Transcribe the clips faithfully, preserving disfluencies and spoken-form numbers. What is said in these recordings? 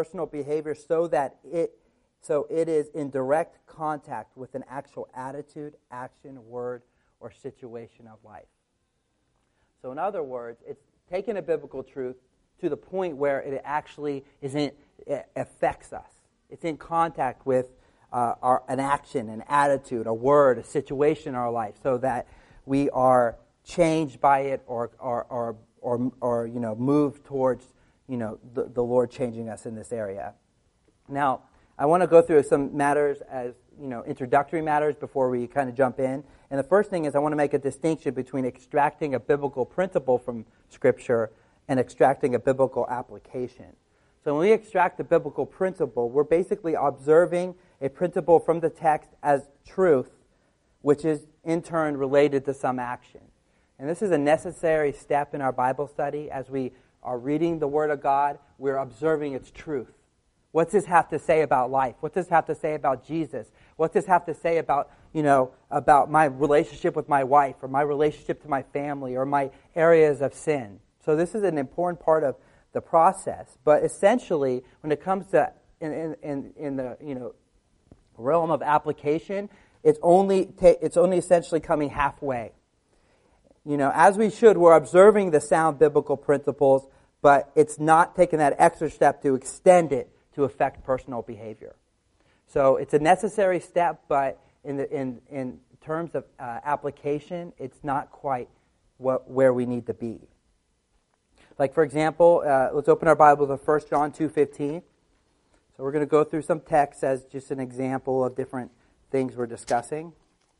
personal behavior so that it so it is in direct contact with an actual attitude, action, word, or situation of life. So in other words, it's taking a biblical truth to the point where it actually is in, it affects us. It's in contact with uh, our, an action, an attitude, a word, a situation in our life, so that we are changed by it, or or or or, or you know, moved towards you know the, the Lord changing us in this area. Now, I want to go through some matters as you know introductory matters before we kind of jump in. And the first thing is I want to make a distinction between extracting a biblical principle from Scripture and extracting a biblical application. So when we extract a biblical principle, we're basically observing a principle from the text as truth, which is in turn related to some action. And this is a necessary step in our Bible study. As we are reading the Word of God, we're observing its truth. What's this have to say about life? What does this have to say about Jesus? What does this have to say about, you know, about my relationship with my wife, or my relationship to my family, or my areas of sin? So this is an important part of the process. But essentially, when it comes to in in, in the you know realm of application, it's only ta- it's only essentially coming halfway. You know, as we should, we're observing the sound biblical principles, but it's not taking that extra step to extend it to affect personal behavior. So it's a necessary step, but in the in in terms of uh, application, it's not quite what where we need to be. Like, for example, uh, let's open our Bible to First John two fifteen. So we're going to go through some texts as just an example of different things we're discussing.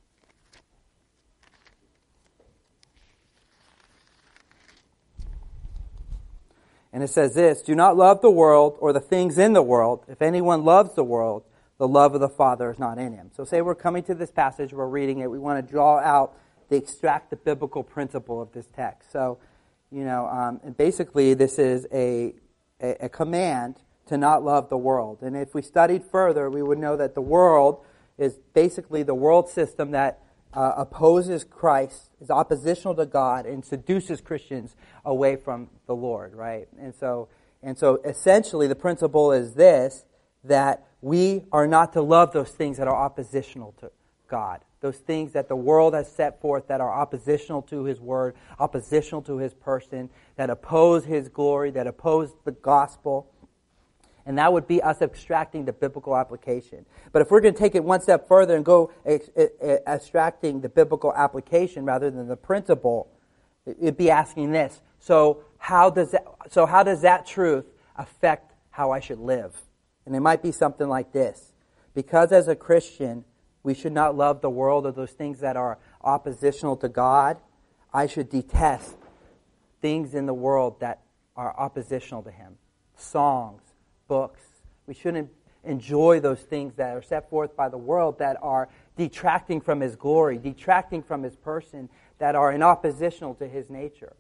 And it says this: "Do not love the world or the things in the world. If anyone loves the world, the love of the Father is not in him." So say we're coming to this passage, we're reading it, we want to draw out, the extract the biblical principle of this text. So, you know, um, and basically this is a, a a command to not love the world. And if we studied further, we would know that the world is basically the world system that uh, opposes Christ, is oppositional to God, and seduces Christians away from the Lord, right? And so, and so essentially the principle is this, that we are not to love those things that are oppositional to God. Those things that the world has set forth that are oppositional to His Word, oppositional to His person, that oppose His glory, that oppose the gospel. And that would be us extracting the biblical application. But if we're going to take it one step further and go ex- extracting the biblical application rather than the principle, it'd be asking this: so how does that, so how does that truth affect how I should live? And it might be something like this: because as a Christian, we should not love the world or those things that are oppositional to God, I should detest things in the world that are oppositional to Him. Songs, books. We shouldn't enjoy those things that are set forth by the world that are detracting from His glory, detracting from His person, that are in oppositional to His nature.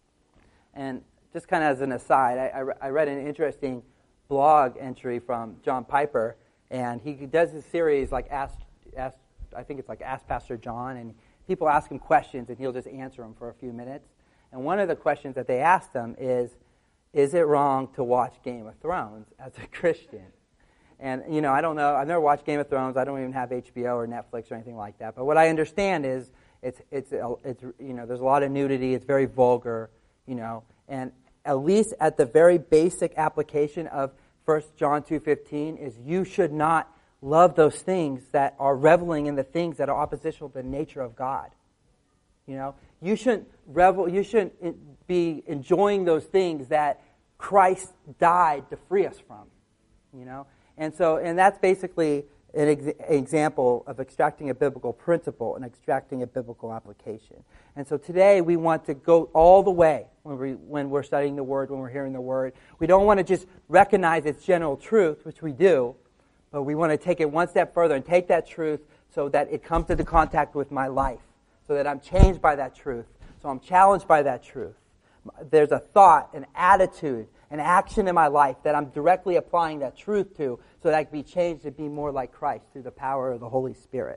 And just kind of as an aside, I, I read an interesting blog entry from John Piper, and he does this series like Ask, Ask, I think it's like Ask Pastor John, and people ask him questions, and he'll just answer them for a few minutes. And one of the questions that they asked him is, is it wrong to watch Game of Thrones as a Christian? And, you know, I don't know. I've never watched Game of Thrones. I don't even have H B O or Netflix or anything like that. But what I understand is it's, it's, it's you know, there's a lot of nudity. It's very vulgar, you know. And at least at the very basic application of First John two fifteen is you should not love those things that are reveling in the things that are oppositional to the nature of God. You know, you shouldn't revel. You shouldn't be enjoying those things that Christ died to free us from. You know, and so and that's basically an ex- example of extracting a biblical principle and extracting a biblical application. And so today we want to go all the way when we when we're studying the Word, when we're hearing the Word. We don't want to just recognize its general truth, which we do, but we want to take it one step further and take that truth so that it comes into contact with my life, so that I'm changed by that truth, so I'm challenged by that truth. There's a thought, an attitude, an action in my life that I'm directly applying that truth to, so that I can be changed to be more like Christ through the power of the Holy Spirit.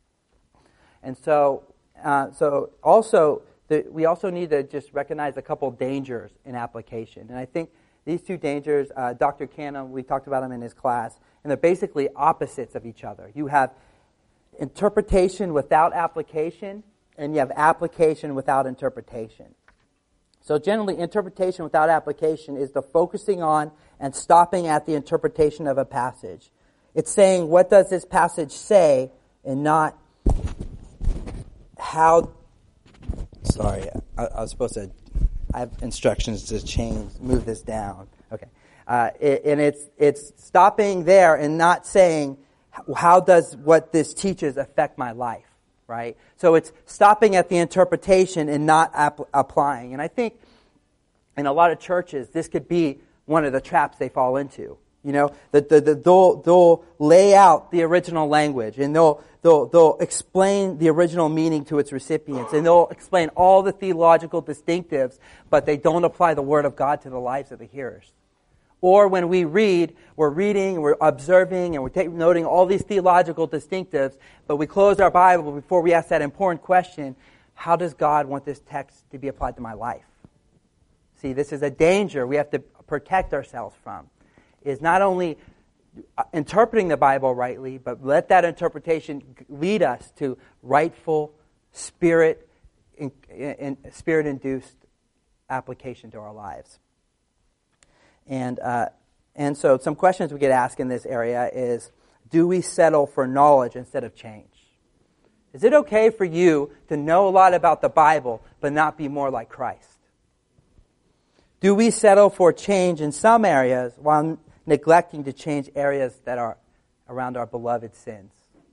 And so, uh, so also, the, we also need to just recognize a couple dangers in application. And I think These two dangers, uh, Doctor Canham, we talked about them in his class, and they're basically opposites of each other. You have interpretation without application, and you have application without interpretation. So generally, interpretation without application is the focusing on and stopping at the interpretation of a passage. It's saying, what does this passage say, and not how... Sorry, I, I was supposed to... I have instructions to change, move this down. Okay. Uh, it, and it's it's stopping there and not saying, how does what this teaches affect my life, right? So it's stopping at the interpretation and not ap- applying. And I think in a lot of churches, this could be one of the traps they fall into. You know, the, the, the, they'll, they'll lay out the original language, and they'll, they'll, they'll explain the original meaning to its recipients, and they'll explain all the theological distinctives, but they don't apply the Word of God to the lives of the hearers. Or when we read, we're reading, we're observing, and we're take, noting all these theological distinctives, but we close our Bible before we ask that important question, how does God want this text to be applied to my life? See, this is a danger we have to protect ourselves from. Is not only interpreting the Bible rightly, but let that interpretation lead us to rightful spirit, in, in, spirit-induced application to our lives. And uh, and so some questions we get asked in this area is, do we settle for knowledge instead of change? Is it okay for you to know a lot about the Bible, but not be more like Christ? Do we settle for change in some areas while neglecting to change areas that are around our beloved sins?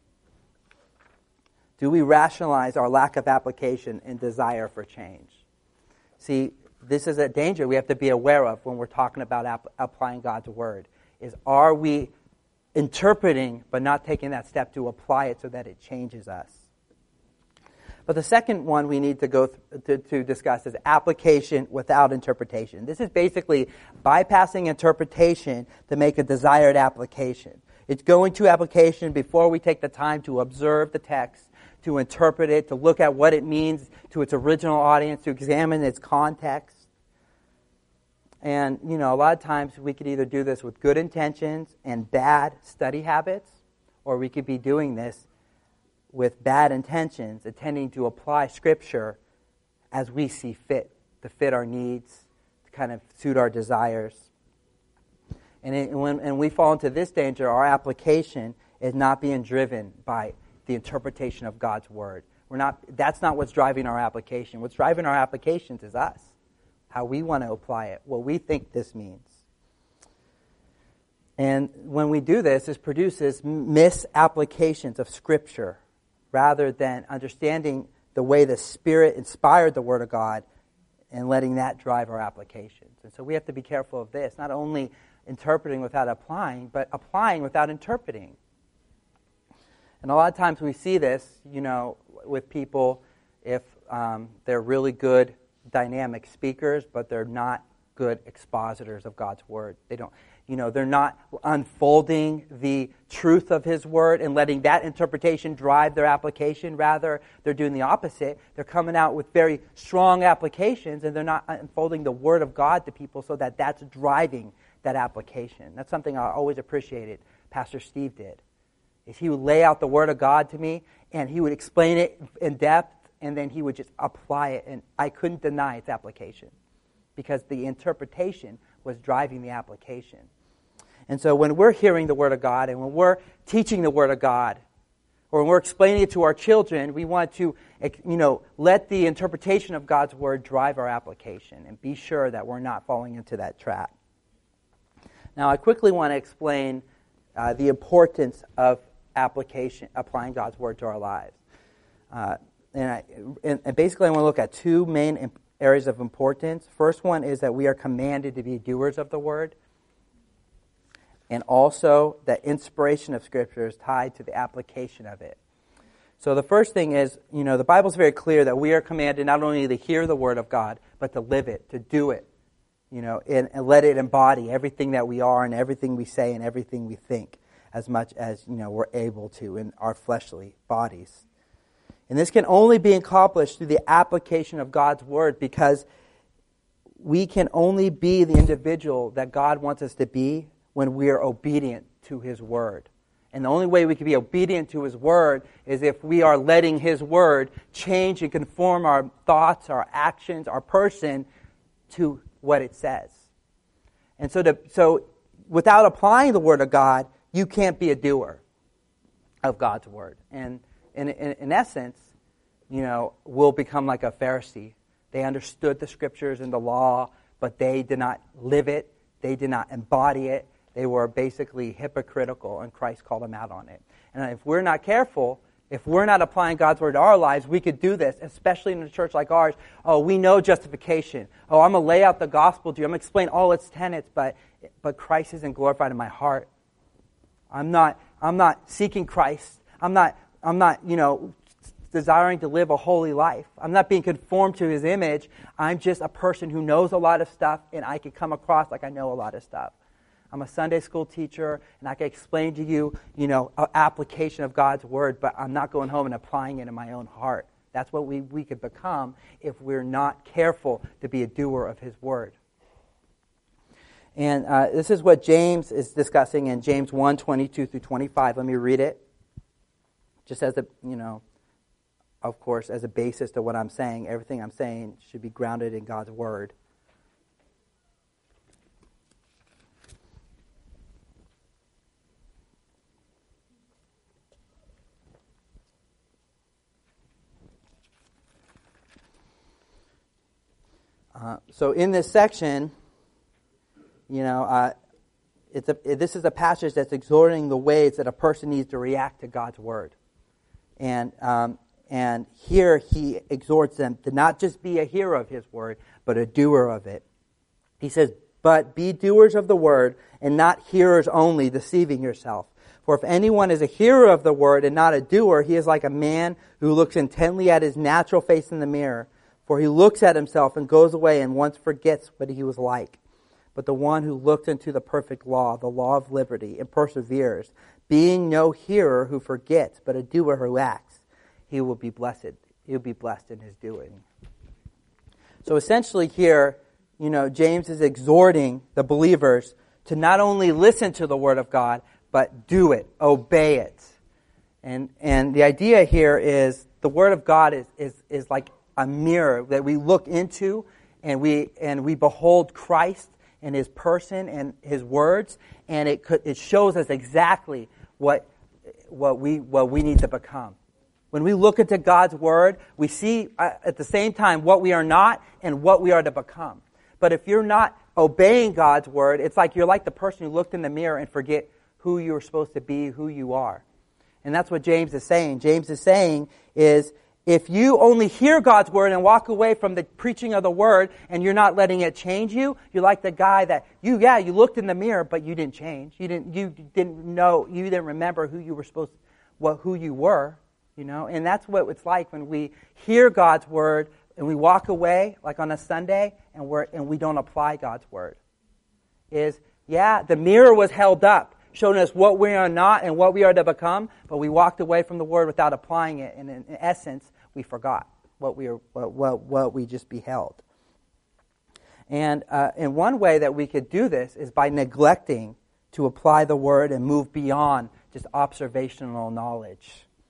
Do we rationalize our lack of application and desire for change? See, this is a danger we have to be aware of when we're talking about ap- applying God's Word. Is are we interpreting but not taking that step to apply it so that it changes us? But the second one we need to go th- to, to discuss is application without interpretation. This is basically bypassing interpretation to make a desired application. It's going to application before we take the time to observe the text, to interpret it, to look at what it means to its original audience, to examine its context. And, you know, a lot of times we could either do this with good intentions and bad study habits, or we could be doing this with bad intentions, intending to apply Scripture as we see fit, to fit our needs, to kind of suit our desires. And, it, when, and we fall into this danger, our application is not being driven by the interpretation of God's Word. We're not. That's not what's driving our application. What's driving our applications is us, how we want to apply it, what we think this means. And when we do this, this produces misapplications of Scripture, rather than understanding the way the Spirit inspired the Word of God and letting that drive our applications. And so we have to be careful of this, not only interpreting without applying, but applying without interpreting. And a lot of times we see this, you know, with people if um, they're really good dynamic speakers, but they're not good expositors of God's Word. They don't... You know, they're not unfolding the truth of His Word and letting that interpretation drive their application. Rather, they're doing the opposite. They're coming out with very strong applications, and they're not unfolding the Word of God to people so that that's driving that application. That's something I always appreciated Pastor Steve did. Is he would lay out the Word of God to me, and he would explain it in depth, and then he would just apply it, and I couldn't deny its application because the interpretation was driving the application. And so when we're hearing the Word of God and when we're teaching the Word of God or when we're explaining it to our children, we want to, you know, let the interpretation of God's Word drive our application and be sure that we're not falling into that trap. Now, I quickly want to explain uh, the importance of application, applying God's Word to our lives. Uh, and, I, and, and basically I want to look at two main imp- areas of importance. First one is that we are commanded to be doers of the Word. And also that inspiration of Scripture is tied to the application of it. So the first thing is, you know, the Bible's very clear that we are commanded not only to hear the Word of God, but to live it, to do it, you know, and, and let it embody everything that we are and everything we say and everything we think as much as, you know, we're able to in our fleshly bodies. And this can only be accomplished through the application of God's Word because we can only be the individual that God wants us to be when we are obedient to His Word. And the only way we can be obedient to His Word is if we are letting His Word change and conform our thoughts, our actions, our person to what it says. And so, to, so without applying the Word of God, you can't be a doer of God's Word. And in, in, in essence, you know, we'll become like a Pharisee. They understood the Scriptures and the law, but they did not live it. They did not embody it. They were basically hypocritical, and Christ called them out on it. And if we're not careful, if we're not applying God's Word to our lives, we could do this, especially in a church like ours. Oh, we know justification. Oh, I'm going to lay out the gospel to you. I'm going to explain all its tenets, but but Christ isn't glorified in my heart. I'm not I'm not seeking Christ. I'm not I'm not, you know, desiring to live a holy life. I'm not being conformed to His image. I'm just a person who knows a lot of stuff, and I can come across like I know a lot of stuff. I'm a Sunday school teacher, and I can explain to you, you know, an application of God's Word, but I'm not going home and applying it in my own heart. That's what we, we could become if we're not careful to be a doer of His Word. And uh, this is what James is discussing in James one, twenty-two through twenty-five. Let me read it. Just as a, you know, of course, as a basis to what I'm saying. Everything I'm saying should be grounded in God's Word. Uh, so in this section, you know, uh, it's a, it, this is a passage that's exhorting the ways that a person needs to react to God's Word. And um, and here he exhorts them to not just be a hearer of His Word, but a doer of it. He says, but be doers of the Word and not hearers only, deceiving yourself. For if anyone is a hearer of the Word and not a doer, he is like a man who looks intently at his natural face in the mirror. For he looks at himself and goes away and once forgets what he was like. But the one who looks into the perfect law, the law of liberty, and perseveres, being no hearer who forgets, but a doer who acts, he will be blessed. He will be blessed in his doing. So essentially here, you know, James is exhorting the believers to not only listen to the Word of God, but do it, obey it. And and the idea here is the Word of God is is, is like a mirror that we look into, and we and we behold Christ and His person and His words, and it could, it shows us exactly what what we what we need to become. When we look into God's Word, we see uh, at the same time what we are not and what we are to become. But if you're not obeying God's Word, it's like you're like the person who looked in the mirror and forget who you're supposed to be, who you are. And that's what James is saying. James is saying is, if you only hear God's Word and walk away from the preaching of the Word and you're not letting it change you, you're like the guy that you, yeah, you looked in the mirror, but you didn't change. You didn't, you didn't know, you didn't remember who you were supposed, what, who you were, you know. And that's what it's like when we hear God's Word and we walk away, like on a Sunday, and we're and we don't apply God's Word. Is yeah, the mirror was held up, showing us what we are not and what we are to become, but we walked away from the Word without applying it, and in, in essence, we forgot what we are, what, what, what we just beheld. And uh, in one way that we could do this is by neglecting to apply the Word and move beyond just observational knowledge.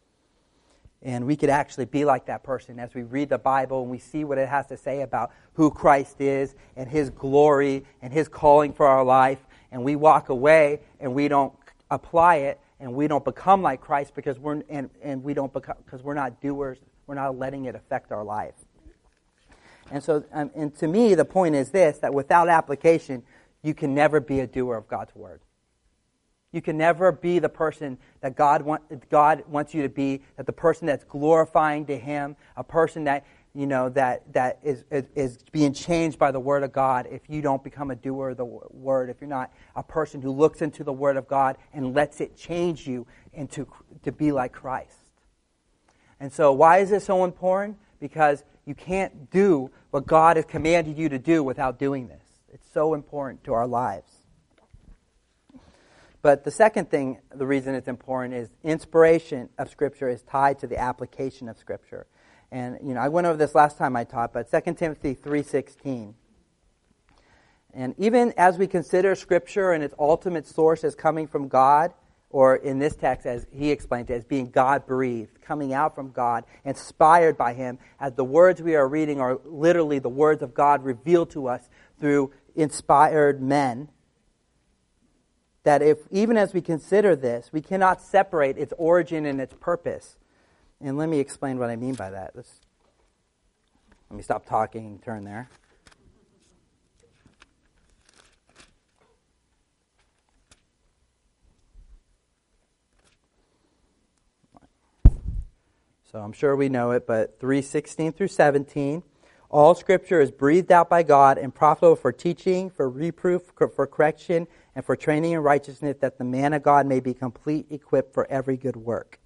And we could actually be like that person as we read the Bible and we see what it has to say about who Christ is and His glory and His calling for our life, and we walk away and we don't apply it and we don't become like Christ because we're and, and we don't become because we're not doers. We're not letting it affect our life. And so, um, and to me, the point is this: that without application, you can never be a doer of God's Word. You can never be the person that God want, God wants you to be. That the person that's glorifying to Him, a person that you know that that is, is is being changed by the Word of God. If you don't become a doer of the Word, if you're not a person who looks into the Word of God and lets it change you into to be like Christ. And so, why is this so important? Because you can't do what God has commanded you to do without doing this. It's so important to our lives. But the second thing, the reason it's important is inspiration of Scripture is tied to the application of Scripture. And, you know, I went over this last time I taught, but Second Timothy three sixteen And even as we consider Scripture and its ultimate source as coming from God, or in this text, as he explained it, as being God-breathed, coming out from God, inspired by him, as the words we are reading are literally the words of God revealed to us through inspired men, that if even as we consider this, we cannot separate its origin and its purpose. And let me explain what I mean by that. Let's, let me stop talking and turn there. So I'm sure we know it, but three sixteen through seventeen, all Scripture is breathed out by God and profitable for teaching, for reproof, for correction, and for training in righteousness, that the man of God may be complete, equipped for every good work.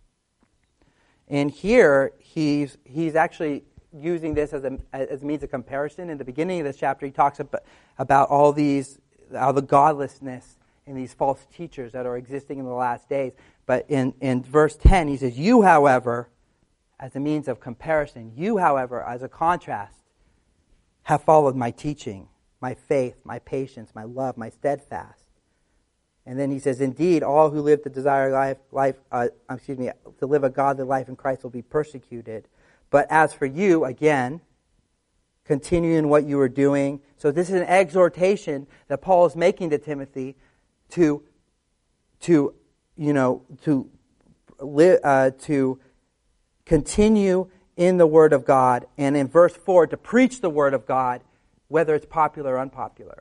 And here, he's he's actually using this as a as a means of comparison. In the beginning of this chapter, he talks about, about all these, all the godlessness and these false teachers that are existing in the last days. But in, in verse ten, he says, "You, however," as a means of comparison, "you, however," as a contrast, "have followed my teaching, my faith, my patience, my love, my steadfast." And then he says, "Indeed, all who live to desire life, life, uh, excuse me, to live a godly life in Christ will be persecuted. But as for you," again, continue in what you are doing. So this is an exhortation that Paul is making to Timothy to, to, you know, to live, uh, to continue in the Word of God, and in verse four, to preach the Word of God, whether it's popular or unpopular.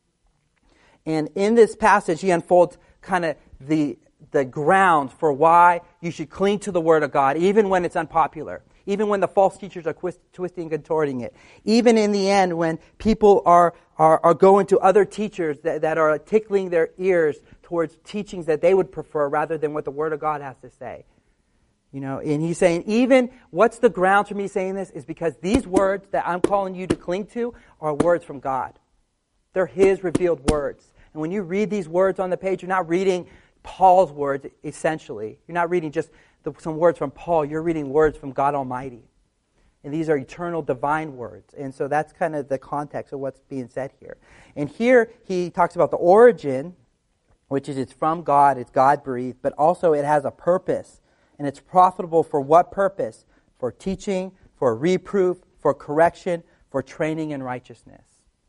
And in this passage, he unfolds kind of the the grounds for why you should cling to the Word of God, even when it's unpopular, even when the false teachers are twist, twisting and contorting it, even in the end when people are are, are going to other teachers that, that are tickling their ears towards teachings that they would prefer rather than what the Word of God has to say. You know, and he's saying, even, what's the grounds for me saying this is because these words that I'm calling you to cling to are words from God. They're His revealed words. And when you read these words on the page, you're not reading Paul's words, essentially. You're not reading just the, some words from Paul. You're reading words from God Almighty. And these are eternal, divine words. And so that's kind of the context of what's being said here. And here he talks about the origin, which is it's from God, it's God-breathed, but also it has a purpose. And it's profitable for what purpose? For teaching, for reproof, for correction, for training in righteousness.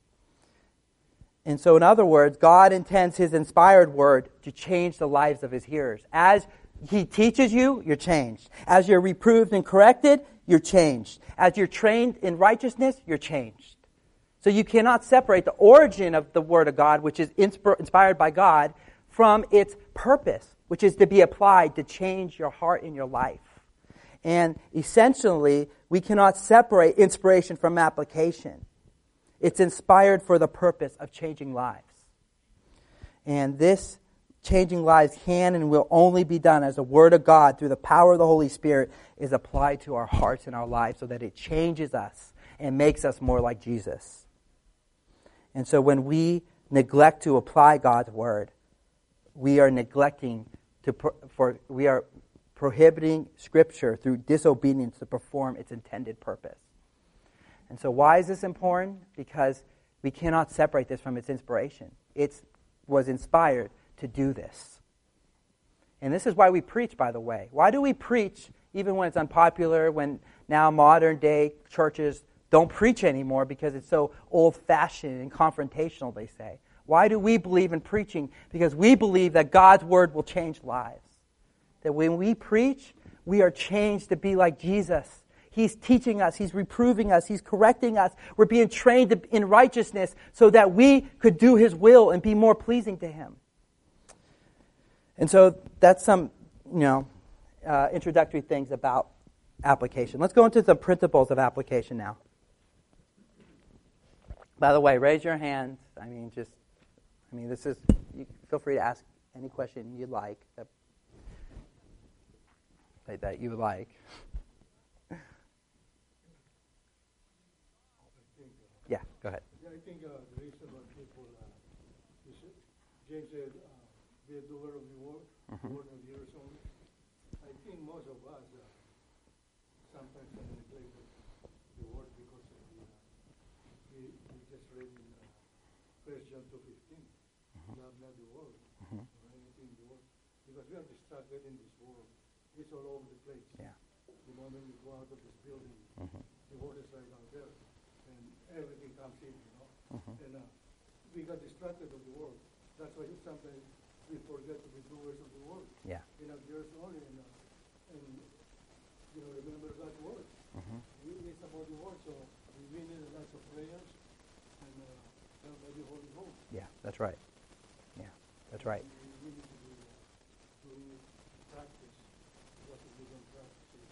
And so in other words, God intends His inspired word to change the lives of His hearers. As He teaches you, you're changed. As you're reproved and corrected, you're changed. As you're trained in righteousness, you're changed. So you cannot separate the origin of the Word of God, which is inspired by God, from its purpose, which is to be applied to change your heart and your life. And essentially, we cannot separate inspiration from application. It's inspired for the purpose of changing lives. And this changing lives can and will only be done as the Word of God, through the power of the Holy Spirit, is applied to our hearts and our lives so that it changes us and makes us more like Jesus. And so when we neglect to apply God's Word, we are neglecting to pro- for we are prohibiting Scripture through disobedience to perform its intended purpose. And so why is this important? Because we cannot separate this from its inspiration. It was inspired to do this. And this is why we preach, by the way. Why do we preach even when it's unpopular, when now modern day churches don't preach anymore because it's so old-fashioned and confrontational, they say. Why do we believe in preaching? Because we believe that God's Word will change lives. That when we preach, we are changed to be like Jesus. He's teaching us. He's reproving us. He's correcting us. We're being trained in righteousness so that we could do His will and be more pleasing to Him. And so that's some, you know, uh, introductory things about application. Let's go into some principles of application now. By the way, raise your hands. I mean, just, I mean, this is, you feel free to ask any question you'd like, that, that you would like. Yeah, go ahead. Yeah, I think uh, the reason why people, uh, James said, uh, be a doer of the word, mm-hmm. word of the ears only. I think most of us uh, sometimes uh, neglect the word because of the, uh, we, we just read in uh, First John two fifteen. Love not the world Mhm. or anything in the world. Because we are distracted in this world. It's all over the place. Yeah. The moment we go out of this building, Mhm. the world is right out there. And everything comes in, you know. Mhm. And uh, we got distracted of the world. That's why sometimes we forget to be doers of the word. Yeah. You know, hearers only, and, uh, and you know, remember God's word. Mhm. It's about the word, so we need lots of prayers and uh, help by the Holy Ghost. Yeah, that's right. Yeah, that's right. We, we need to do, uh, do practice, because if we don't practice it,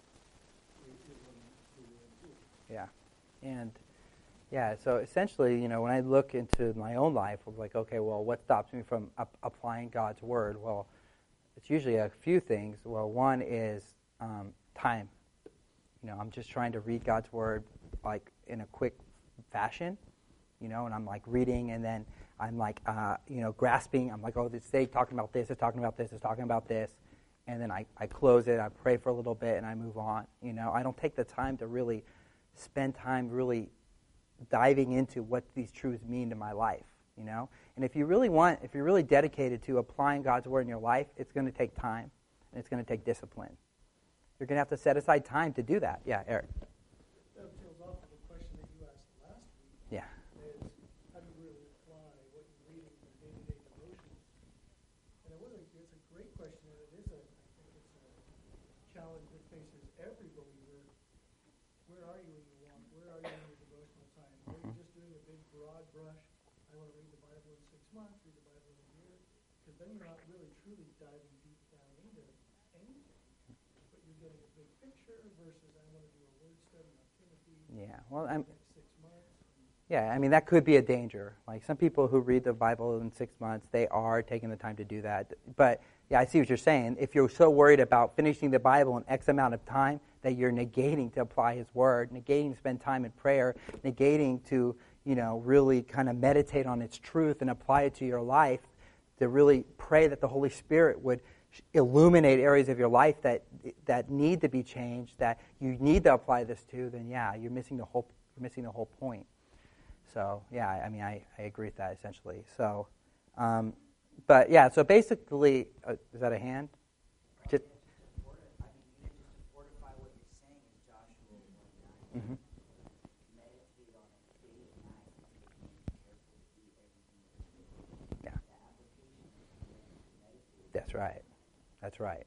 we, we won't do it. Yeah. And yeah, so essentially, you know, when I look into my own life, I'm like, okay, well, what stops me from up- applying God's word? Well, it's usually a few things. Well, one is um, time. You know, I'm just trying to read God's word like in a quick fashion, you know, and I'm like reading, and then I'm like, uh, you know, grasping. I'm like, oh, this day talking about this, it's talking about this, it's talking about this, and then I, I close it, I pray for a little bit, and I move on. You know, I don't take the time to really spend time really diving into what these truths mean to my life, you know. And if you really want, if you're really dedicated to applying God's word in your life, it's going to take time, and it's going to take discipline. You're going to have to set aside time to do that. Yeah, Eric. That dovetails off of a question that you asked last week. Yeah. Is how do you really apply what you're reading in your day-to-day devotions? And it was a, it's a great question, and it is a, I think it's a challenge that faces every believer. Where are you when you walk? Where are you in your devotional time? Are you just doing a big broad brush? I want to read the Bible in six months, read the Bible in a year, because then you're not really truly diving deep down into anything. But you're getting a big picture versus I want to do a word study on Timothy. Yeah. Well, I'm. Next six months. Yeah, I mean, that could be a danger. Like some people who read the Bible in six months, they are taking the time to do that. But yeah, I see what you're saying. If you're so worried about finishing the Bible in X amount of time that you're negating to apply His Word, negating to spend time in prayer, negating to, you know, really kind of meditate on its truth and apply it to your life, to really pray that the Holy Spirit would illuminate areas of your life that that need to be changed, that you need to apply this to, then yeah, you're missing the whole you're missing the whole point. So yeah, I mean, I, I agree with that essentially. So, um, but yeah, so basically, uh, is that a hand? Just, mm-hmm. Yeah. That's right. That's right.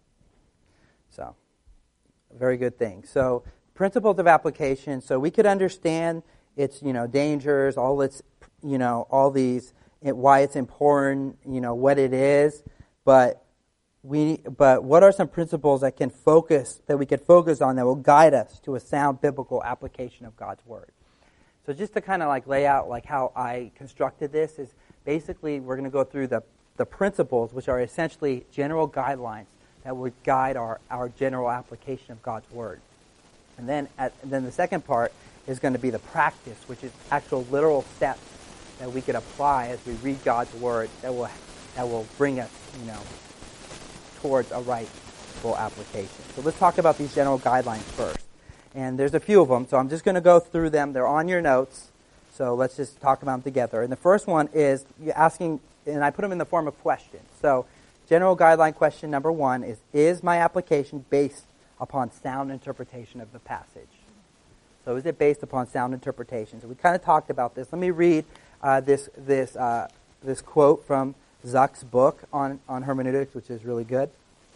So, very good thing. So, principles of application. So we could understand its, you know, dangers, all its, you know, all these, it, why it's important, you know, what it is. But we, but what are some principles that can focus, that we could focus on, that will guide us to a sound biblical application of God's word? So just to kind of like lay out like how I constructed this is basically we're going to go through the the principles, which are essentially general guidelines that would guide our, our general application of God's word. And then at, and then the second part is going to be the practice, which is actual literal steps that we could apply as we read God's word that will that will bring us, you know, towards a rightful application. So let's talk about these general guidelines first. And there's a few of them, so I'm just going to go through them. They're on your notes, so let's just talk about them together. And the first one is you're asking, and I put them in the form of questions. So general guideline question number one is, is my application based upon sound interpretation of the passage? So is it based upon sound interpretation? So we kind of talked about this. Let me read uh, this this uh, this quote from Zuck's book on, on hermeneutics, which is really good.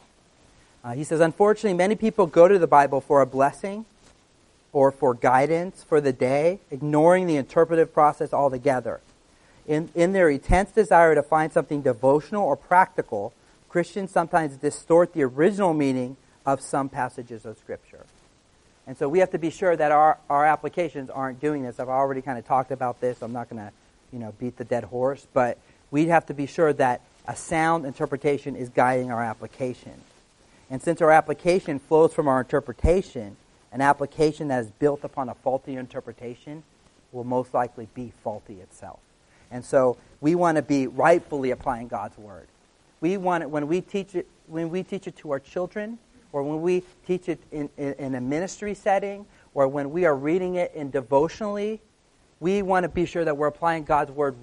Uh, he says, unfortunately, many people go to the Bible for a blessing or for guidance for the day, ignoring the interpretive process altogether. In, in their intense desire to find something devotional or practical, Christians sometimes distort the original meaning of some passages of Scripture. And so we have to be sure that our, our applications aren't doing this. I've already kind of talked about this. I'm not going to, you know, beat the dead horse, but we have to be sure that a sound interpretation is guiding our application. And since our application flows from our interpretation, an application that is built upon a faulty interpretation will most likely be faulty itself. And so we want to be rightfully applying God's word. We want it when we teach it when we teach it to our children, or when we teach it in, in, in a ministry setting, or when we are reading it in devotionally, we want to be sure that we're applying God's word right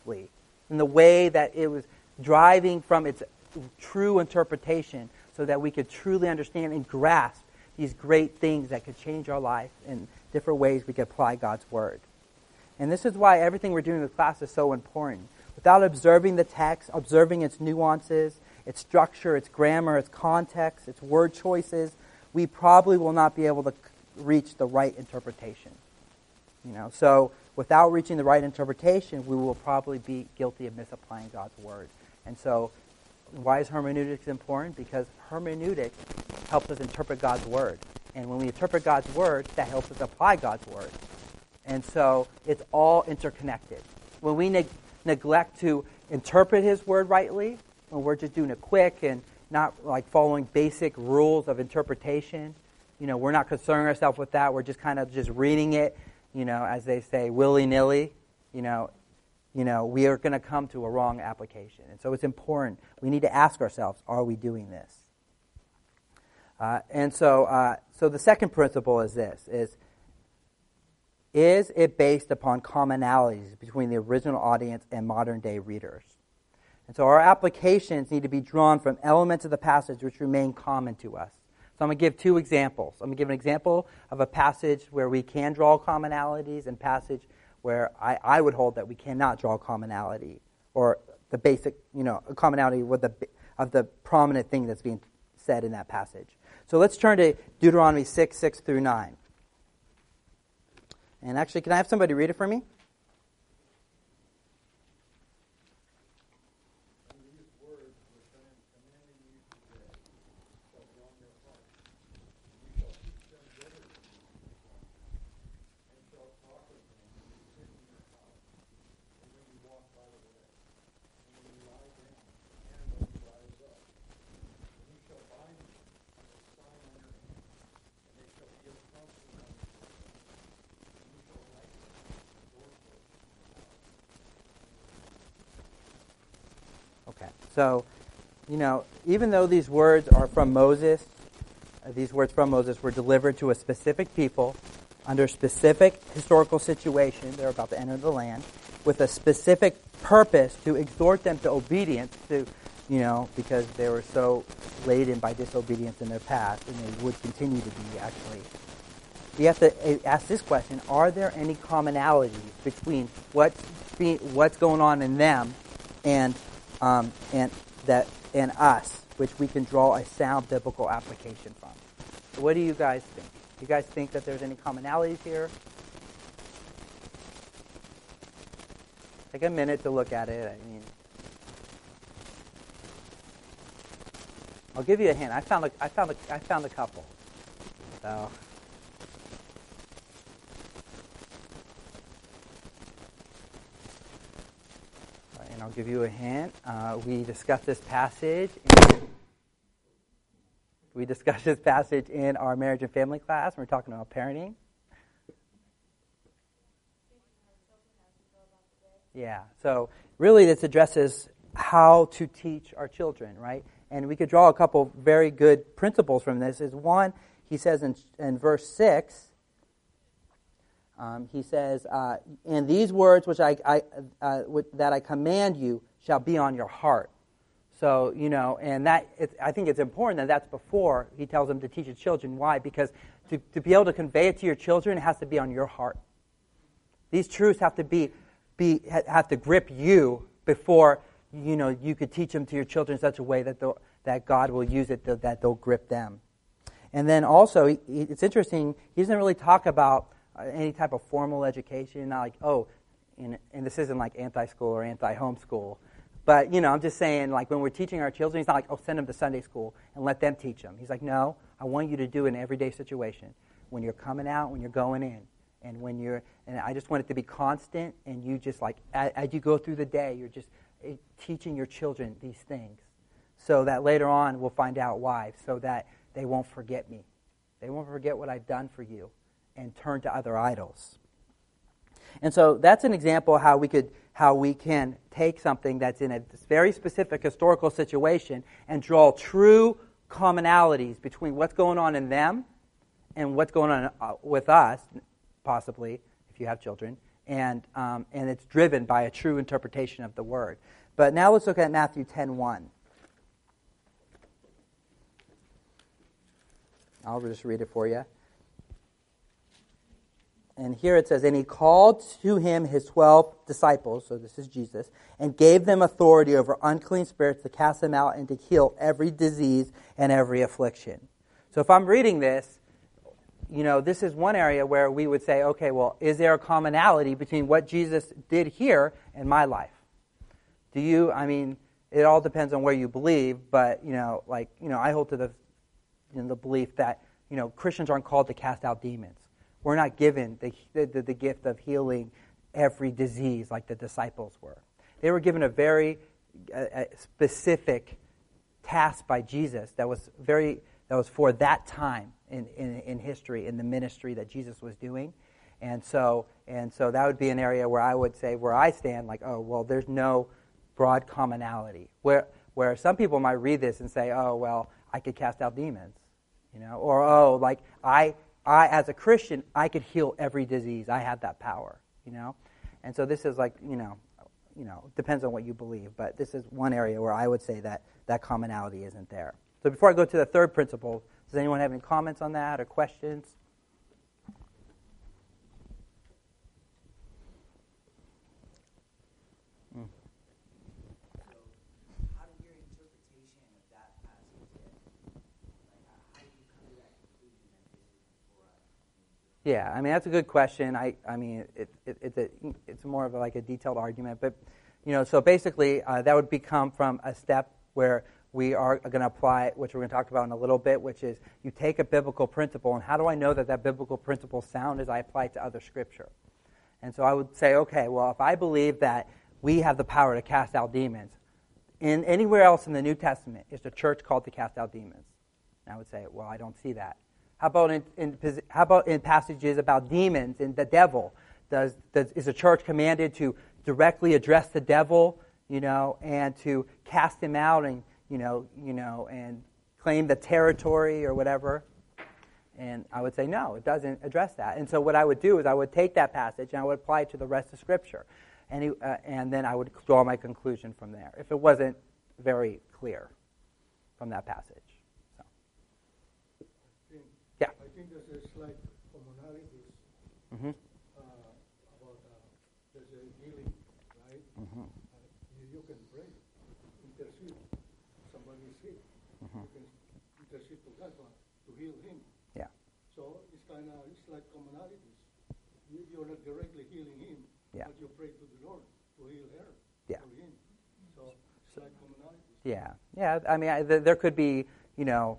deeply in the way that it was driving from its true interpretation so that we could truly understand and grasp these great things that could change our life in different ways we could apply God's Word. And this is why everything we're doing in the class is so important. Without observing the text, observing its nuances, its structure, its grammar, its context, its word choices, we probably will not be able to reach the right interpretation. You know, so without reaching the right interpretation, we will probably be guilty of misapplying God's Word. And so, why is hermeneutics important? Because hermeneutics helps us interpret God's Word. And when we interpret God's Word, that helps us apply God's Word. And so, it's all interconnected. When we neg- neglect to interpret His Word rightly, when we're just doing it quick and not like following basic rules of interpretation, you know, we're not concerning ourselves with that. We're just kind of just reading it, you know, as they say, willy-nilly, you know, you know, we are going to come to a wrong application. And so it's important. We need to ask ourselves, are we doing this? Uh, and so uh, so the second principle is this, is, is it based upon commonalities between the original audience and modern-day readers? And so our applications need to be drawn from elements of the passage which remain common to us. So I'm going to give two examples. I'm going to give an example of a passage where we can draw commonalities and passage where I, I would hold that we cannot draw commonality or the basic, you know, commonality with the of the prominent thing that's being said in that passage. So let's turn to Deuteronomy six, six through nine. And actually, can I have somebody read it for me? Okay, so, you know, even though these words are from Moses, uh, these words from Moses were delivered to a specific people under a specific historical situation, they're about to enter the land, with a specific purpose to exhort them to obedience, to, you know, because they were so laden by disobedience in their past, and they would continue to be, actually. You have to ask this question, are there any commonalities between what's, being, what's going on in them and Um, and that and us, which we can draw a sound biblical application from. So what do you guys think? Do you guys think that there's any commonalities here? Take a minute to look at it. I mean, I'll give you a hint. I found a, I found a, I found a couple. So. I'll give you a hint. Uh, we discussed this passage. In, we discussed this passage in our marriage and family class. We're talking about parenting. Yeah. So really, this addresses how to teach our children, right? And we could draw a couple very good principles from this. Is one, he says in, in verse six. Um, he says, uh, and these words which I, I uh, w- that I command you shall be on your heart. So, you know, and that it's, I think it's important that that's before he tells them to teach his children. Why? Because to, to be able to convey it to your children, it has to be on your heart. These truths have to be, be have to grip you before, you know, you could teach them to your children in such a way that that God will use it to, that they'll grip them. And then also, he, it's interesting, he doesn't really talk about any type of formal education, not like, oh, and, and this isn't like anti-school or anti-homeschool. But, you know, I'm just saying, like, when we're teaching our children, he's not like, oh, send them to Sunday school and let them teach them. He's like, no, I want you to do it in an everyday situation. When you're coming out, when you're going in. And when you're, and I just want it to be constant, and you just, like, as, as you go through the day, you're just uh, teaching your children these things. So that later on, we'll find out why, so that they won't forget me. They won't forget what I've done for you and turn to other idols. And so that's an example of how we could, how we can take something that's in a very specific historical situation and draw true commonalities between what's going on in them and what's going on uh, with us, possibly, if you have children, and um, and it's driven by a true interpretation of the word. But now let's look at Matthew ten one. I'll just read it for you. And here it says, and he called to him his twelve disciples, so this is Jesus, and gave them authority over unclean spirits to cast them out and to heal every disease and every affliction. So if I'm reading this, you know, this is one area where we would say, okay, well, is there a commonality between what Jesus did here and my life? Do you, I mean, it all depends on where you believe, but, you know, like, you know, I hold to the, you know, the belief that, you know, Christians aren't called to cast out demons. We're not given the, the, the gift of healing every disease like the disciples were. They were given a very uh, specific task by Jesus that was very that was for that time in, in, in history, in the ministry that Jesus was doing. And so and so that would be an area where I would say, where I stand, like, oh, well, there's no broad commonality. Where where some people might read this and say, oh, well, I could cast out demons, you know, or, oh, like, I, I as a Christian, I could heal every disease. I have that power, you know. And so this is like, you know, you know, depends on what you believe, but this is one area where I would say that that commonality isn't there. So before I go to the third principle, does anyone have any comments on that or questions? Mm. So, how did your interpretation of that passage get? Like, how did you come to that conclusion that this is for us? Yeah, I mean, that's a good question. I, I mean, it, it, it's a, it's more of a, like a detailed argument, but, you know, so basically uh, that would become from a step where we are going to apply, which we're going to talk about in a little bit, which is you take a biblical principle, and how do I know that that biblical principle is sound as I apply it to other scripture? And so I would say, okay, well, if I believe that we have the power to cast out demons, in anywhere else in the New Testament is the church called to cast out demons? And I would say, well, I don't see that. How about in, in how about in passages about demons and the devil? Does, does is the church commanded to directly address the devil, you know, and to cast him out and you know, you know, and claim the territory or whatever? And I would say, no, it doesn't address that. And so what I would do is I would take that passage and I would apply it to the rest of Scripture. And, he, uh, and then I would draw my conclusion from there, if it wasn't very clear from that passage. So. I think, Yeah. I think there's a slight commonalities Mm-hmm. uh, about uh, there's a healing, right? Mm-hmm. Uh, you, you can pray, intercede. Somebody is sick, Mm-hmm. you can intercede to God to, to heal him. Yeah. So it's kind of it's like commonalities. You, you're not directly healing him, Yeah. but you pray to the Lord to heal her Yeah. or him. So it's like commonalities. Yeah. Yeah. I mean, I, th- there could be, you know,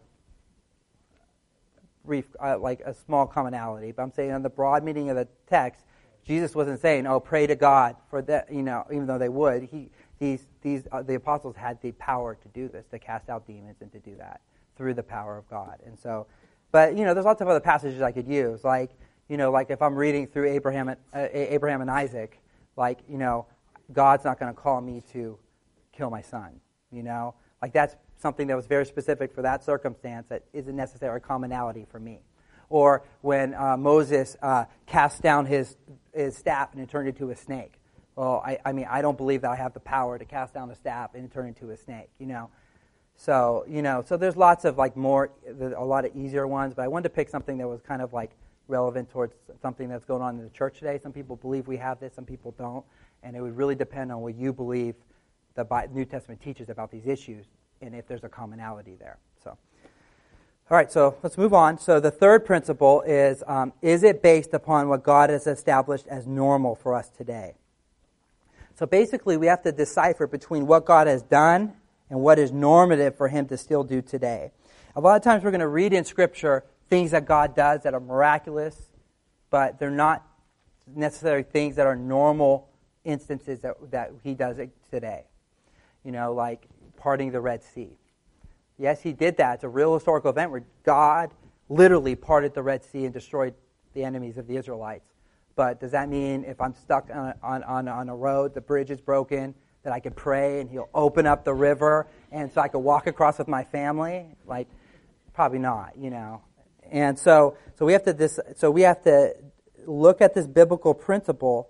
brief, uh, like a small commonality. But I'm saying on the broad meaning of the text, Jesus wasn't saying, "Oh, pray to God for that." You know, even though they would, he these these uh, the apostles had the power to do this, to cast out demons and to do that through the power of God. And so, but you know, there's lots of other passages I could use, like you know, like if I'm reading through Abraham and uh, Abraham and Isaac, like you know, God's not going to call me to kill my son. You know, like that's something that was very specific for that circumstance that isn't necessarily a commonality for me. Or when uh, Moses uh, cast down his his staff and it turned into a snake. Well, I, I mean, I don't believe that I have the power to cast down a staff and turn into a snake, you know. So, you know, so there's lots of like more, a lot of easier ones, but I wanted to pick something that was kind of like relevant towards something that's going on in the church today. Some people believe we have this, some people don't, and it would really depend on what you believe the New Testament teaches about these issues and if there's a commonality there. So. All right, so let's move on. So the third principle is, um, is it based upon what God has established as normal for us today? So basically, we have to decipher between what God has done and what is normative for him to still do today. A lot of times we're going to read in Scripture things that God does that are miraculous, but they're not necessarily things that are normal instances that, that he does it today. You know, like parting the Red Sea. Yes, he did that. It's a real historical event where God literally parted the Red Sea and destroyed the enemies of the Israelites. But does that mean if I'm stuck on, on, on, on a road, the bridge is broken, that I could pray and he'll open up the river and so I could walk across with my family? Like, probably not, you know. And so so we have to dis- so we have to look at this biblical principle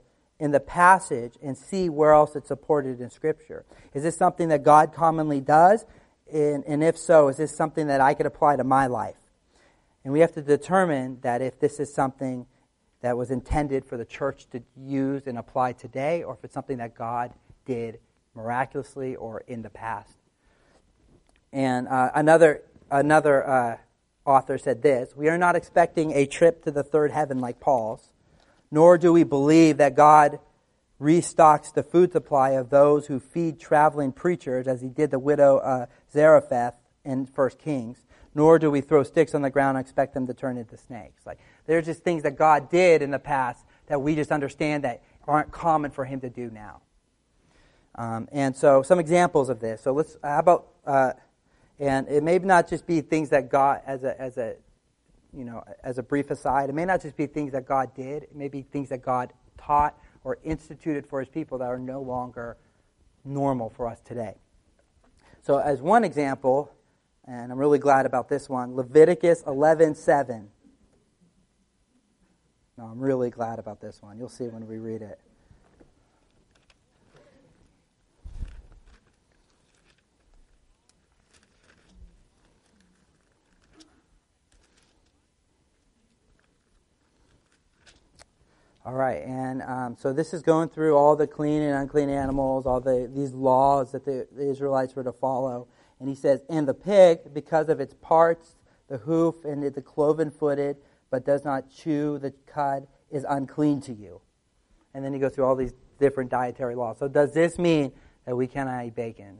in the passage and see where else it's supported in Scripture. Is this something that God commonly does? And, and if so, is this something that I could apply to my life? And we have to determine that if this is something that was intended for the church to use and apply today, or if it's something that God did miraculously or in the past. And uh, another another uh, author said this: "We are not expecting a trip to the third heaven like Paul's, nor do we believe that God restocks the food supply of those who feed traveling preachers, as he did the widow uh, Zarephath in First Kings. Nor do we throw sticks on the ground and expect them to turn into snakes." Like, they're just things that God did in the past that we just understand that aren't common for him to do now. Um, and so some examples of this. So let's, how about, uh, and it may not just be things that God, as a, as a, you know, as a brief aside, it may not just be things that God did. It may be things that God taught or instituted for his people that are no longer normal for us today. So as one example, and I'm really glad about this one, Leviticus eleven seven. No, I'm really glad about this one. You'll see when we read it. All right, and um, so this is going through all the clean and unclean animals, all the these laws that the, the Israelites were to follow. And he says, "And the pig, because of its parts, the hoof and the cloven-footed, but does not chew the cud, is unclean to you." And then he goes through all these different dietary laws. So does this mean that we cannot eat bacon?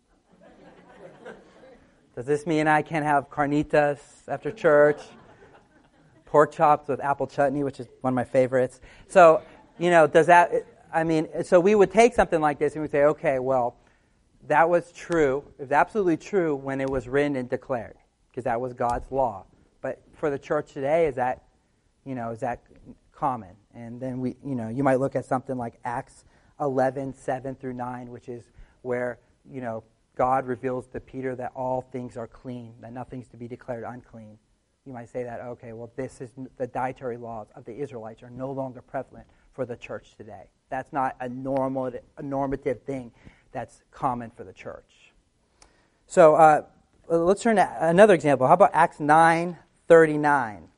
Does this mean I can have carnitas after church? Pork chops with apple chutney, which is one of my favorites. So, you know, does that, I mean, so we would take something like this and we'd say, okay, well, that was true. It was absolutely true when it was written and declared, because that was God's law. But for the church today, is that, you know, is that common? And then we, you know, you might look at something like Acts eleven, seven through nine, which is where, you know, God reveals to Peter that all things are clean, that nothing's to be declared unclean. You might say that, okay, well, this is the dietary laws of the Israelites are no longer prevalent for the church today. That's not a normal, a normative thing that's common for the church. So uh, let's turn to another example. How about Acts nine thirty-nine?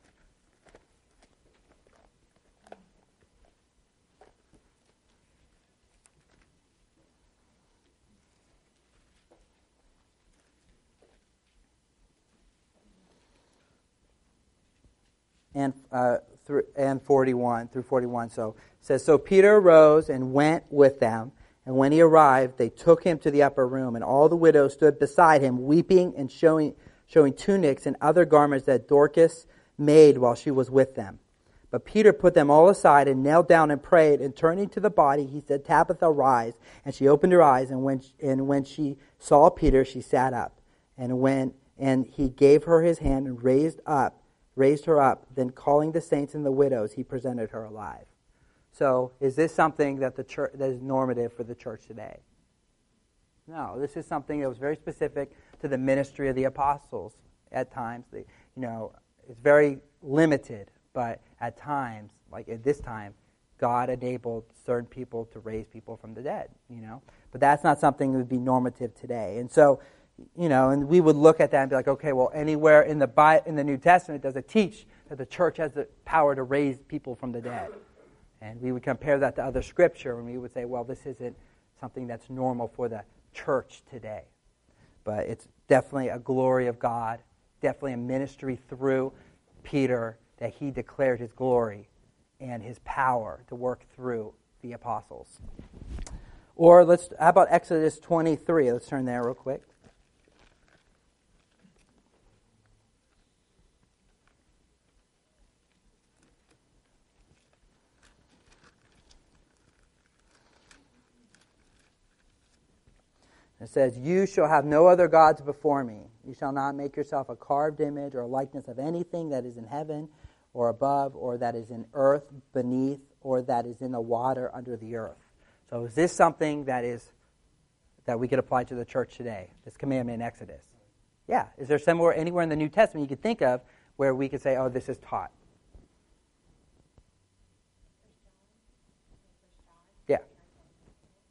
And uh, through, and forty-one through forty-one. So it says, "So Peter arose and went with them, and when he arrived, they took him to the upper room, and all the widows stood beside him, weeping and showing showing tunics and other garments that Dorcas made while she was with them. But Peter put them all aside and knelt down and prayed, and turning to the body, he said, 'Tabitha, rise.' And she opened her eyes, and when she, and when she saw Peter, she sat up. And when and he gave her his hand and raised up raised her up. Then calling the saints and the widows, he presented her alive." So is this something that the church that is normative for the church today? No, this is something that was very specific to the ministry of the apostles at times. The, you know, it's very limited, but at times, like at this time, God enabled certain people to raise people from the dead, you know. But that's not something that would be normative today. And so, you know, and we would look at that and be like, okay, well, anywhere in the Bi- in the New Testament does it teach that the church has the power to raise people from the dead? And we would compare that to other scripture, and we would say, well, this isn't something that's normal for the church today. But it's definitely a glory of God, definitely a ministry through Peter that he declared his glory and his power to work through the apostles. Or let's, how about Exodus twenty-three? Let's turn there real quick. It says, "You shall have no other gods before me. You shall not make yourself a carved image or a likeness of anything that is in heaven or above, or that is in earth beneath, or that is in the water under the earth." So is this something that is that we could apply to the church today, this commandment in Exodus? Yeah. Is there somewhere, anywhere in the New Testament you could think of where we could say, oh, this is taught?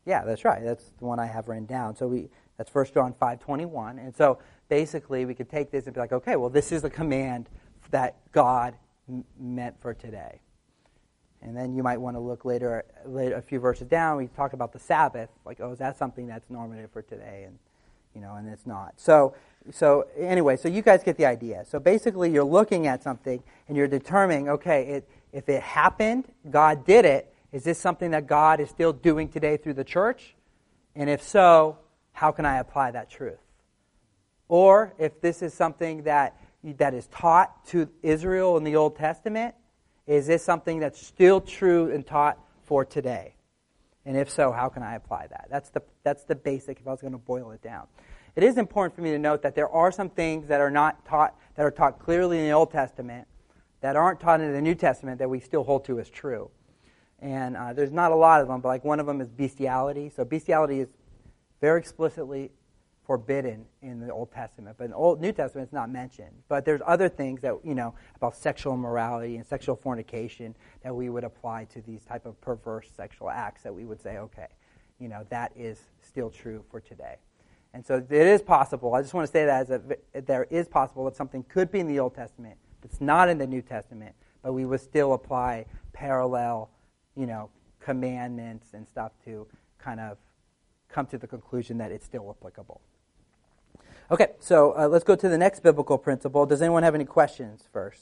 Yeah, that's right. That's the one I have written down. So we that's First John five twenty-one. And so basically we could take this and be like, okay, well, this is a command that God m- meant for today. And then you might want to look later, later, a few verses down. We talk about the Sabbath, like, oh, is that something that's normative for today? And you know, and it's not. So, so anyway, so you guys get the idea. So basically, you're looking at something and you're determining, okay, it, if it happened, God did it. Is this something that God is still doing today through the church? And if so, how can I apply that truth? Or if this is something that that is taught to Israel in the Old Testament, is this something that's still true and taught for today? And if so, how can I apply that? That's the that's the basic, if I was going to boil it down. It is important for me to note that there are some things that are not taught, that are taught clearly in the Old Testament, that aren't taught in the New Testament, that we still hold to as true. And uh, there's not a lot of them, but like one of them is bestiality. So bestiality is very explicitly forbidden in the Old Testament, but in the Old New Testament it's not mentioned. But there's other things that, you know, about sexual immorality and sexual fornication that we would apply to these type of perverse sexual acts that we would say, okay, you know, that is still true for today. And so it is possible, I just want to say that as a, there is possible that something could be in the Old Testament that's not in the New Testament, but we would still apply parallel, you know, commandments and stuff to kind of come to the conclusion that it's still applicable. Okay, so uh, let's go to the next biblical principle. Does anyone have any questions first?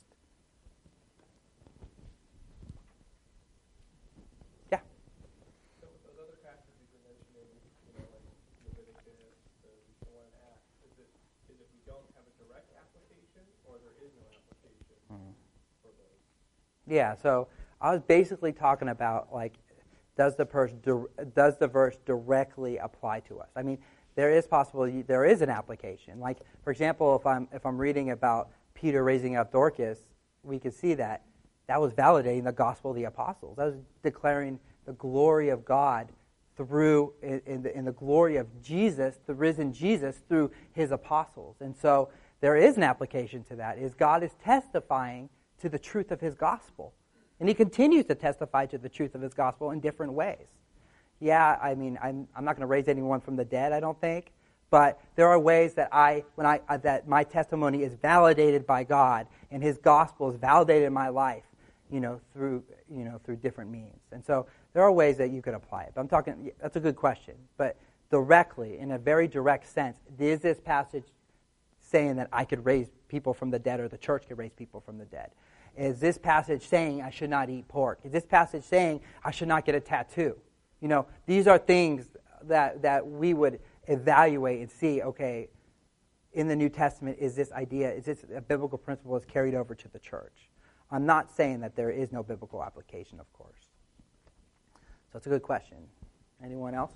Yeah. So with those other passages you're mentioning, you know, like Leviticus, the before and after, is it, is it we don't have a direct application, or there is no application mm-hmm. for those? Yeah, so I was basically talking about, like, does the, verse, does the verse directly apply to us? I mean, there is possible there is an application. Like, for example, if I'm if I'm reading about Peter raising up Dorcas, we can see that that was validating the gospel of the apostles. That was declaring the glory of God through in, in, the, in the glory of Jesus, the risen Jesus, through his apostles. And so there is an application to that. Is God is testifying to the truth of his gospel, and he continues to testify to the truth of his gospel in different ways. Yeah, I mean, I'm I'm not going to raise anyone from the dead, I don't think, but there are ways that I when I uh, that my testimony is validated by God, and his gospel is validated in my life, you know, through you know through different means. And so there are ways that you could apply it. But I'm talking that's a good question, but directly, in a very direct sense, is this passage saying that I could raise people from the dead, or the church could raise people from the dead? Is this passage saying I should not eat pork? Is this passage saying I should not get a tattoo? You know, these are things that, that we would evaluate and see, okay, in the New Testament, is this idea, is this a biblical principle is carried over to the church? I'm not saying that there is no biblical application, of course. So it's a good question. Anyone else?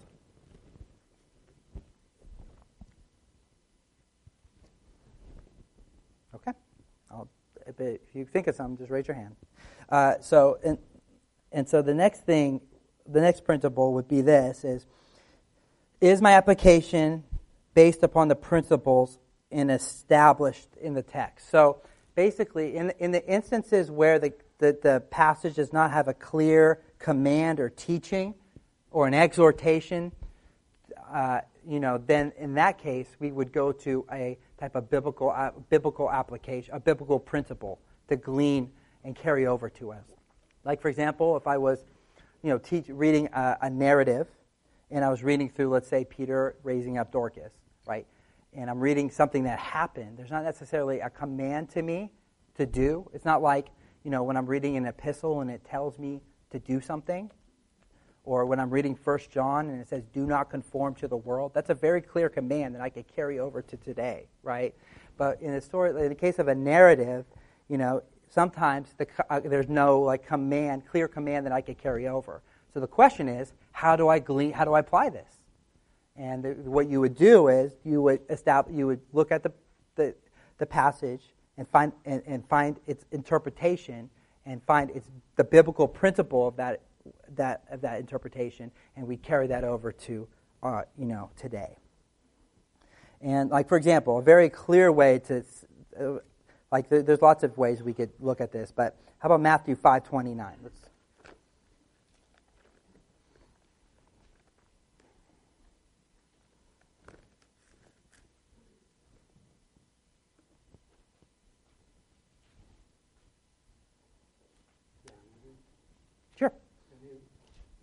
Okay. I'll, if you think of something, just raise your hand. Uh, so, and, and so the next thing, the next principle would be this, is, is my application based upon the principles and established in the text? So basically, in, in the instances where the, the, the passage does not have a clear command or teaching or an exhortation, uh, you know, then in that case, we would go to a type of biblical uh, biblical application, a biblical principle to glean and carry over to us. Like, for example, if I was you know, teach, reading a, a narrative, and I was reading through, let's say, Peter raising up Dorcas, right? And I'm reading something that happened. There's not necessarily a command to me to do. It's not like, you know, when I'm reading an epistle and it tells me to do something, or when I'm reading First John and it says, do not conform to the world. That's a very clear command that I could carry over to today, right? But in the story, in the case of a narrative, you know, sometimes the, uh, there's no like command, clear command that I could carry over. So the question is, how do I glean, how do I apply this? And the, what you would do is you would establish, you would look at the the, the passage and find and, and find its interpretation and find its the biblical principle of that that of that interpretation, and we carry that over to uh, you know today. And like for example, a very clear way to uh, Like, there's lots of ways we could look at this, but how about Matthew five twenty-nine? Let's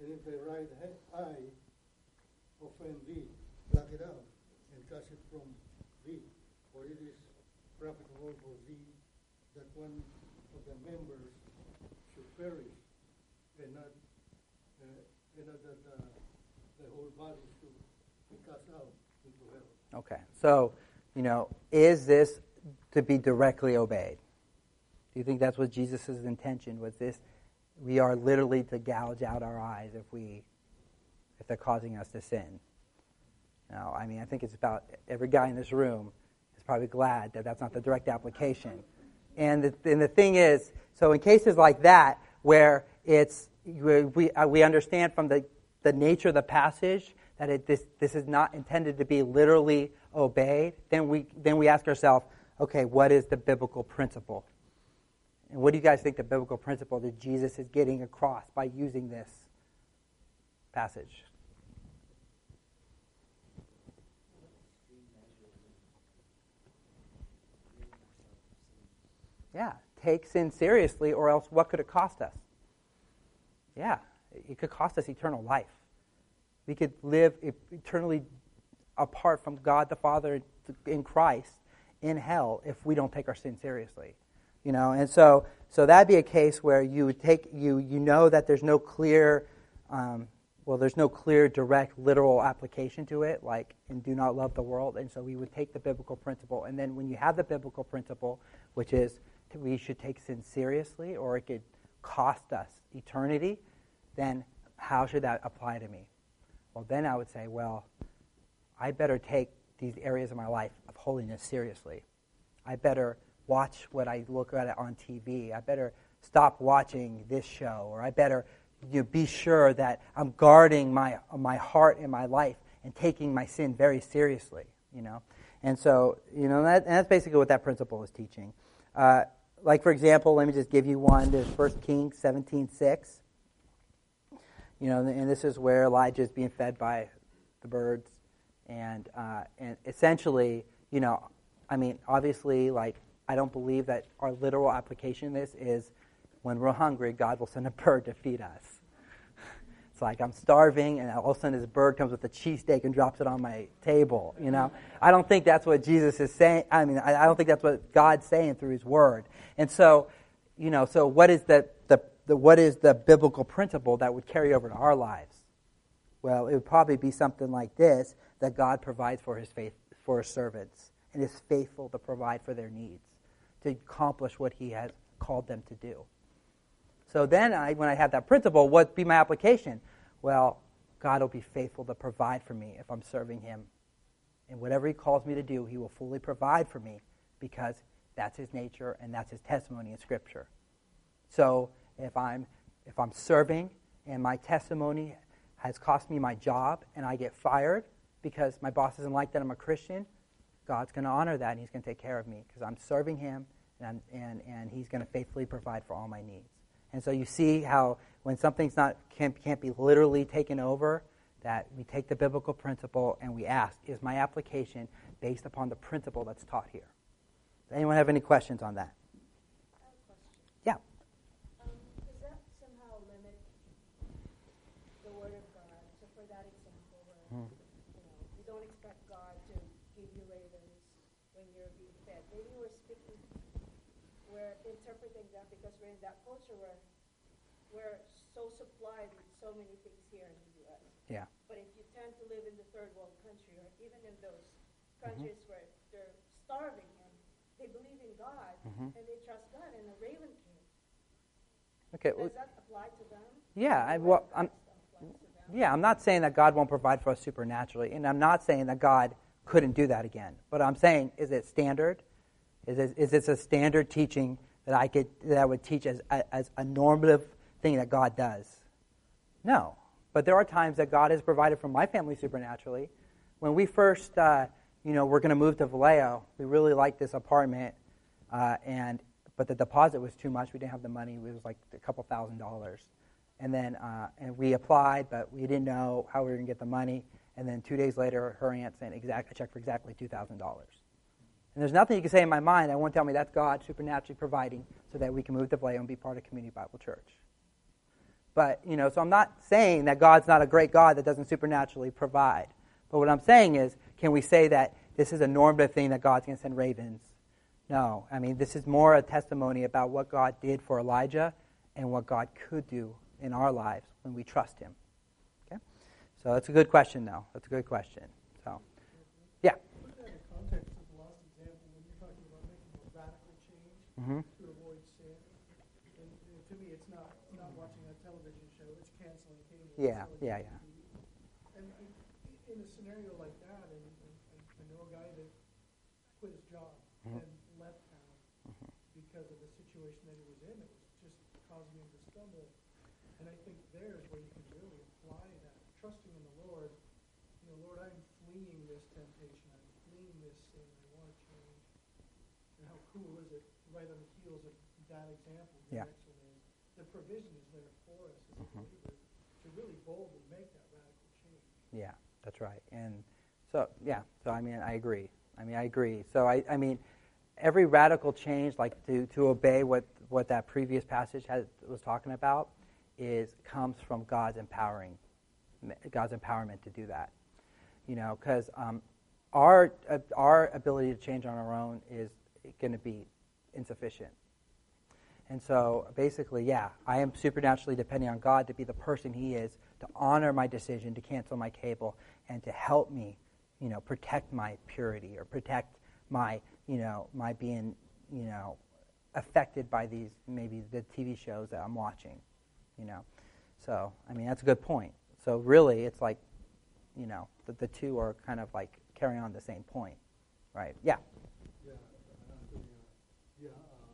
And if thy right ha- eye offend thee, pluck it out, and cast it from thee. For it is profitable for thee that one of the members should perish, and not, uh, and not that uh, the whole body should be cast out into hell. Okay, so, you know, is this to be directly obeyed? Do you think that's what Jesus' intention was? This, we are literally to gouge out our eyes if we, if they're causing us to sin. Now, I mean, I think it's about every guy in this room is probably glad that that's not the direct application. And the, and the thing is, so in cases like that, where it's, we, uh, we understand from the, the nature of the passage that it, this, this is not intended to be literally obeyed, then we, then we ask ourselves, okay, what is the biblical principle? And what do you guys think the biblical principle that Jesus is getting across by using this passage? Yeah, take sin seriously, or else what could it cost us? Yeah, it could cost us eternal life. We could live eternally apart from God the Father in Christ in hell if we don't take our sin seriously. You know, and so so that'd be a case where you would take you you know that there's no clear um, well there's no clear direct literal application to it, like in do not love the world, and so we would take the biblical principle, and then when you have the biblical principle, which is we should take sin seriously or it could cost us eternity, then how should that apply to me? Well, then I would say, well, I better take these areas of my life of holiness seriously. I better watch what I look at on T V. I better stop watching this show, or I better you know, be sure that I'm guarding my my heart and my life and taking my sin very seriously. You know, and so you know that and that's basically what that principle is teaching. Uh, like for example, let me just give you one. There's First Kings seventeen six. You know, and this is where Elijah is being fed by the birds, and uh, and essentially, you know, I mean, obviously, like. I don't believe that our literal application of this is when we're hungry, God will send a bird to feed us. It's like I'm starving, and all of a sudden this bird comes with a cheesesteak and drops it on my table, you know? I don't think that's what Jesus is saying. I mean, I don't think that's what God's saying through His Word. And so, you know, so what is the, the, the what is the biblical principle that would carry over to our lives? Well, it would probably be something like this, that God provides for His faith, for His servants, and is faithful to provide for their needs, to accomplish what He has called them to do. So then, I, when I have that principle, what be my application? Well, God will be faithful to provide for me if I'm serving Him. And whatever He calls me to do, He will fully provide for me because that's His nature and that's His testimony in Scripture. So if I'm if I'm serving and my testimony has cost me my job and I get fired because my boss doesn't like that I'm a Christian, God's going to honor that, and He's going to take care of me because I'm serving Him, and, I'm, and and He's going to faithfully provide for all my needs. And so you see how when something's not can't, can't be literally taken over, that we take the biblical principle and we ask, is my application based upon the principle that's taught here? Does anyone have any questions on that? I have a question. Yeah. Um, does that somehow limit the Word of God? So for that example, where Hmm. you know you don't expect God to give you ravens when you're being fed. Maybe we're speaking, we're interpreting that because we're in that culture where we're so supplied with so many things here in the U S. Yeah. But if you tend to live in the third world country, or even in those countries mm-hmm. where they're starving and they believe in God mm-hmm. and they trust God, and a raven came. Okay. Does well, that apply to them? Yeah. I, well, I'm. Yeah, I'm not saying that God won't provide for us supernaturally, and I'm not saying that God couldn't do that again. But I'm saying, is it standard? Is it, is this a standard teaching that I could that I would teach as as a normative thing that God does? No. But there are times that God has provided for my family supernaturally. When we first, uh, you know, we're going to move to Vallejo, we really liked this apartment, uh, and but the deposit was too much. We didn't have the money. It was like a couple thousand dollars. And then uh, and we applied, but we didn't know how we were going to get the money. And then two days later, her aunt sent exact, a check for exactly two thousand dollars. And there's nothing you can say in my mind that won't tell me that's God supernaturally providing so that we can move to Vallejo and be part of Community Bible Church. But, you know, so I'm not saying that God's not a great God that doesn't supernaturally provide. But what I'm saying is, can we say that this is a normative thing that God's going to send ravens? No. I mean, this is more a testimony about what God did for Elijah and what God could do in our lives when we trust him. Okay? So that's a good question, though. That's a good question. So, yeah. Put that in context of the last example when you're talking about making a radical change Mm-hmm. to avoid sin. And, and to me, it's not it's not watching a television show. It's canceling cable. Yeah, It's yeah, like- yeah. And I, in a scenario like that, and, and I, I know a guy that quit his job Mhm. and left town because of the situation that he was in. It was just causing him to stumble. And I think there's where you can really apply that, trusting in the Lord. You know, Lord, I'm fleeing this temptation. I'm fleeing this sin. I want to change. And how cool is it, right on the heels of that example, the Yeah. next one is, the provision is there for us as a believer to really boldly make that radical change. Yeah, that's right. And so, yeah, so I mean, I agree. I mean, I agree. So, I, I mean, every radical change, like to, to obey what, what that previous passage has, was talking about, is comes from God's empowering, God's empowerment to do that. You know, because um, our uh, our ability to change on our own is going to be insufficient. And so, basically, yeah, I am supernaturally depending on God to be the person he is, to honor my decision to cancel my cable, and to help me, you know, protect my purity or protect my, you know, my being, you know, affected by these, maybe the T V shows that I'm watching, you know. So, I mean, that's a good point. So, really, it's like, you know, the, the two are kind of like carrying on the same point, right? Yeah. Yeah, uh, yeah. Uh,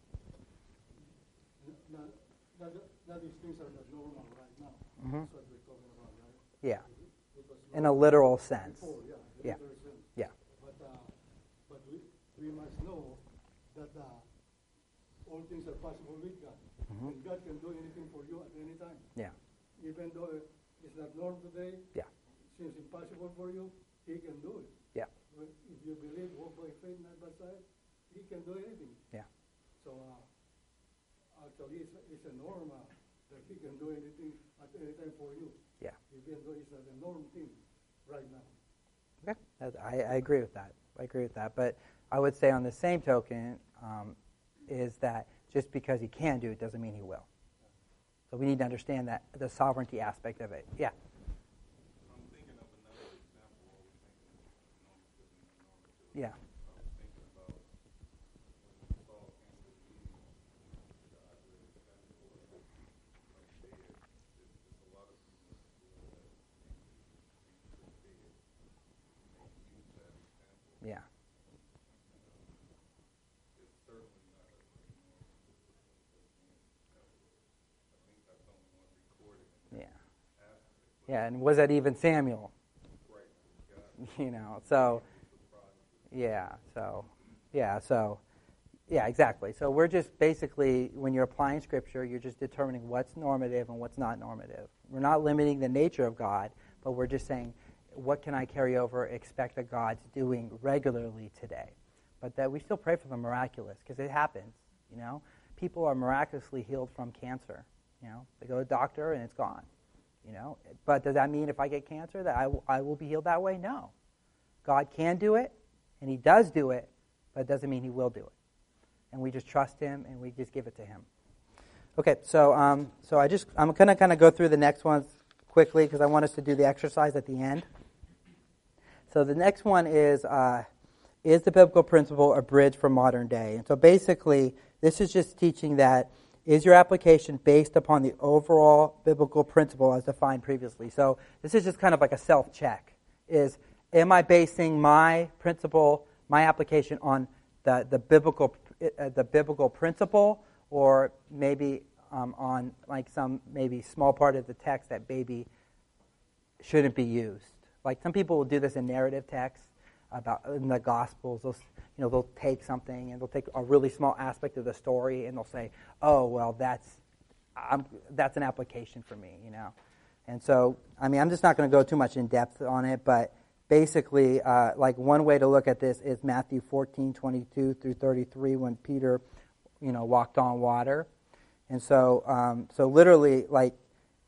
now, now, now these things are not normal right now. Mhm. That's what we're talking about, right? Yeah. Because In a literal sense. before, yeah, the Yeah. literal sense. Yeah. But uh, but we we must know that uh, all things are possible with God, Mhm. and God can do anything for you at any time. Yeah. Even though it's not normal today, Yeah. seems impossible for you, He can do it. Yeah. But if you believe, walk by faith, not by sight, He can do anything. Yeah. So uh, actually, it's, it's a norm uh, that He can do anything at any time for you. Yeah. Even though it's not a norm thing right now. Okay. That- I, I agree with that. I agree with that. But I would say on the same token um, is that just because he can do it doesn't mean he will. So we need to understand that the sovereignty aspect of it. Yeah. I'm thinking of another example while we're thinking of normative and non-normative. Yeah. I was thinking about when Saul came to the meeting, the Isaiah example of like dead. There's, there's a lot of people in the world that think that being dead. They use that example. Yeah. It's certainly not a normative I think that's only one recorded in Yeah. that aspect. Yeah. And was that even Samuel? Right. God You know. So. surprised. Yeah. So. Yeah. So. Yeah. Exactly. So we're just basically, when you're applying Scripture, you're just determining what's normative and what's not normative. We're not limiting the nature of God, but we're just saying, what can I carry over, expect that God's doing regularly today? But that we still pray for the miraculous, because it happens, you know. People are miraculously healed from cancer, you know. They go to the doctor and it's gone, you know. But does that mean if I get cancer that I, w- I will be healed that way? No. God can do it, and he does do it, but it doesn't mean he will do it. And we just trust him, and we just give it to him. Okay, so um, so I just, I'm going to kind of go through the next ones quickly, because I want us to do the exercise at the end. So the next one is, uh, is the biblical principle a bridge for modern day? And so basically, this is just teaching that, is your application based upon the overall biblical principle as defined previously? So this is just kind of like a self-check. Is, am I basing my principle, my application on the, the biblical uh, the biblical principle, or maybe um, on like some maybe small part of the text that maybe shouldn't be used? Like some people will do this in narrative texts about in the Gospels. They'll, you know, they'll take something and they'll take a really small aspect of the story and they'll say, "Oh, well, that's I'm, that's an application for me," you know. And so, I mean, I'm just not going to go too much in depth on it, but basically, uh, like one way to look at this is Matthew fourteen, twenty-two through thirty-three, when Peter, you know, walked on water. And so, um, so literally, like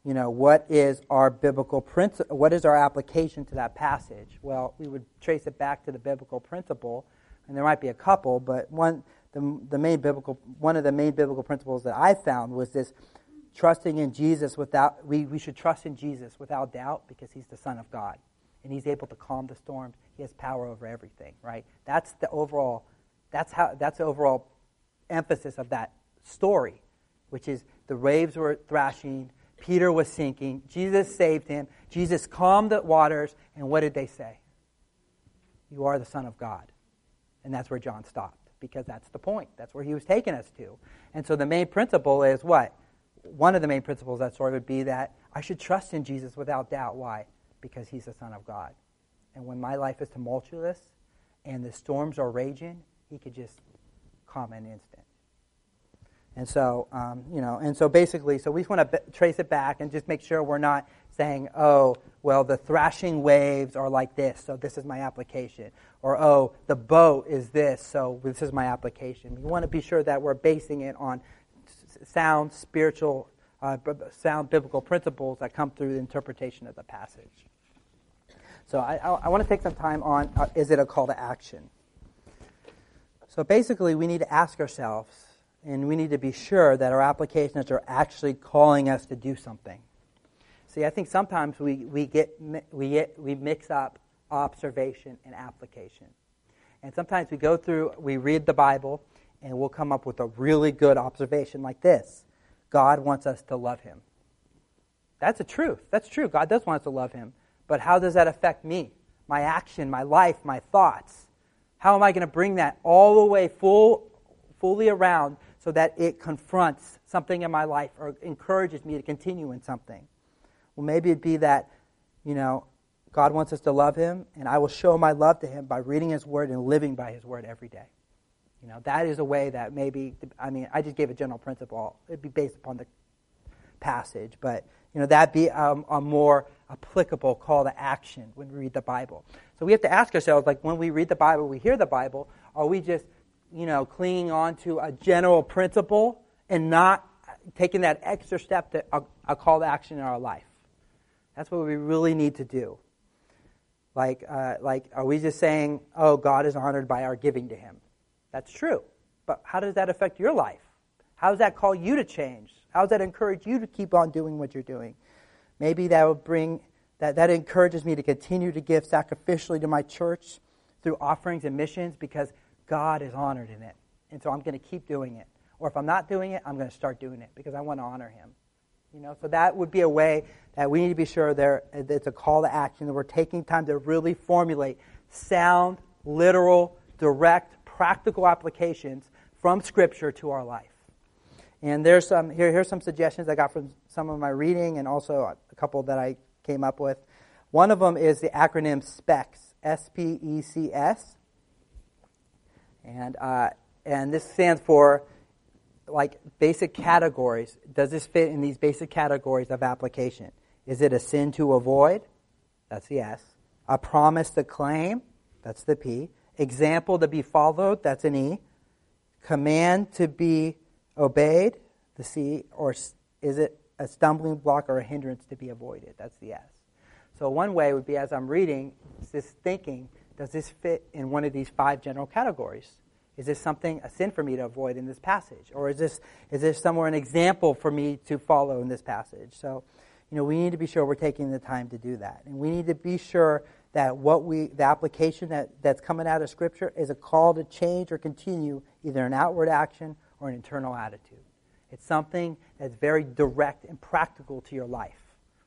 you know, what is our biblical principle? What is our application to that passage? Well, we would trace it back to the biblical principle, and there might be a couple, but one, the the main biblical, one of the main biblical principles that I found was this: trusting in Jesus without. We we should trust in Jesus without doubt because He's the Son of God, and He's able to calm the storms. He has power over everything. Right? That's the overall. That's how. That's the overall emphasis of that story, which is the waves were thrashing. Peter was sinking. Jesus saved him. Jesus calmed the waters. And what did they say? You are the Son of God. And that's where John stopped, because that's the point. That's where he was taking us to. And so the main principle is what? One of the main principles of that story would be that I should trust in Jesus without doubt. Why? Because he's the Son of God. And when my life is tumultuous and the storms are raging, he could just calm in an instant. And so, um, you know, and so basically, so we just want to b- trace it back and just make sure we're not saying, oh, well, the thrashing waves are like this, so this is my application. Or, oh, the boat is this, so this is my application. We want to be sure that we're basing it on s- sound spiritual, uh, b- sound biblical principles that come through the interpretation of the passage. So I, I, I want to take some time on, uh, is it a call to action? So basically, we need to ask ourselves, and we need to be sure that our applications are actually calling us to do something. See, I think sometimes we, we get we get we mix up observation and application. And sometimes we go through, we read the Bible, and we'll come up with a really good observation like this. God wants us to love him. That's a truth. That's true. God does want us to love him. But how does that affect me? My action, my life, my thoughts? How am I going to bring that all the way full, fully around so that it confronts something in my life or encourages me to continue in something? Well, maybe it'd be that, you know, God wants us to love him, and I will show my love to him by reading his word and living by his word every day. You know, that is a way that maybe, I mean, I just gave a general principle. It'd be based upon the passage, but, you know, that'd be um, a more applicable call to action when we read the Bible. So we have to ask ourselves, like, when we read the Bible, we hear the Bible, are we just, you know, clinging on to a general principle and not taking that extra step to a, a call to action in our life? That's what we really need to do. Like, uh, like, are we just saying, oh, God is honored by our giving to him? That's true. But how does that affect your life? How does that call you to change? How does that encourage you to keep on doing what you're doing? Maybe that will bring, that, that encourages me to continue to give sacrificially to my church through offerings and missions because God is honored in it. And so I'm going to keep doing it. Or if I'm not doing it, I'm going to start doing it because I want to honor him. You know, so that would be a way that we need to be sure there it's a call to action, that we're taking time to really formulate sound, literal, direct, practical applications from Scripture to our life. And there's some here. Here's some suggestions I got from some of my reading, and also a couple that I came up with. One of them is the acronym SPECS, S P E C S, and uh, and this stands for like basic categories. Does this fit in these basic categories of application? Is it a sin to avoid? That's the S. A promise to claim? That's the P. Example to be followed? That's an E. Command to be obeyed? The C. Or is it a stumbling block or a hindrance to be avoided? That's the S. So one way would be, as I'm reading, this thinking, does this fit in one of these five general categories? Is this something, a sin for me to avoid in this passage? Or is this is there somewhere an example for me to follow in this passage? So, you know, we need to be sure we're taking the time to do that. And we need to be sure that what we, the application that, that's coming out of Scripture is a call to change or continue either an outward action or an internal attitude. It's something that's very direct and practical to your life.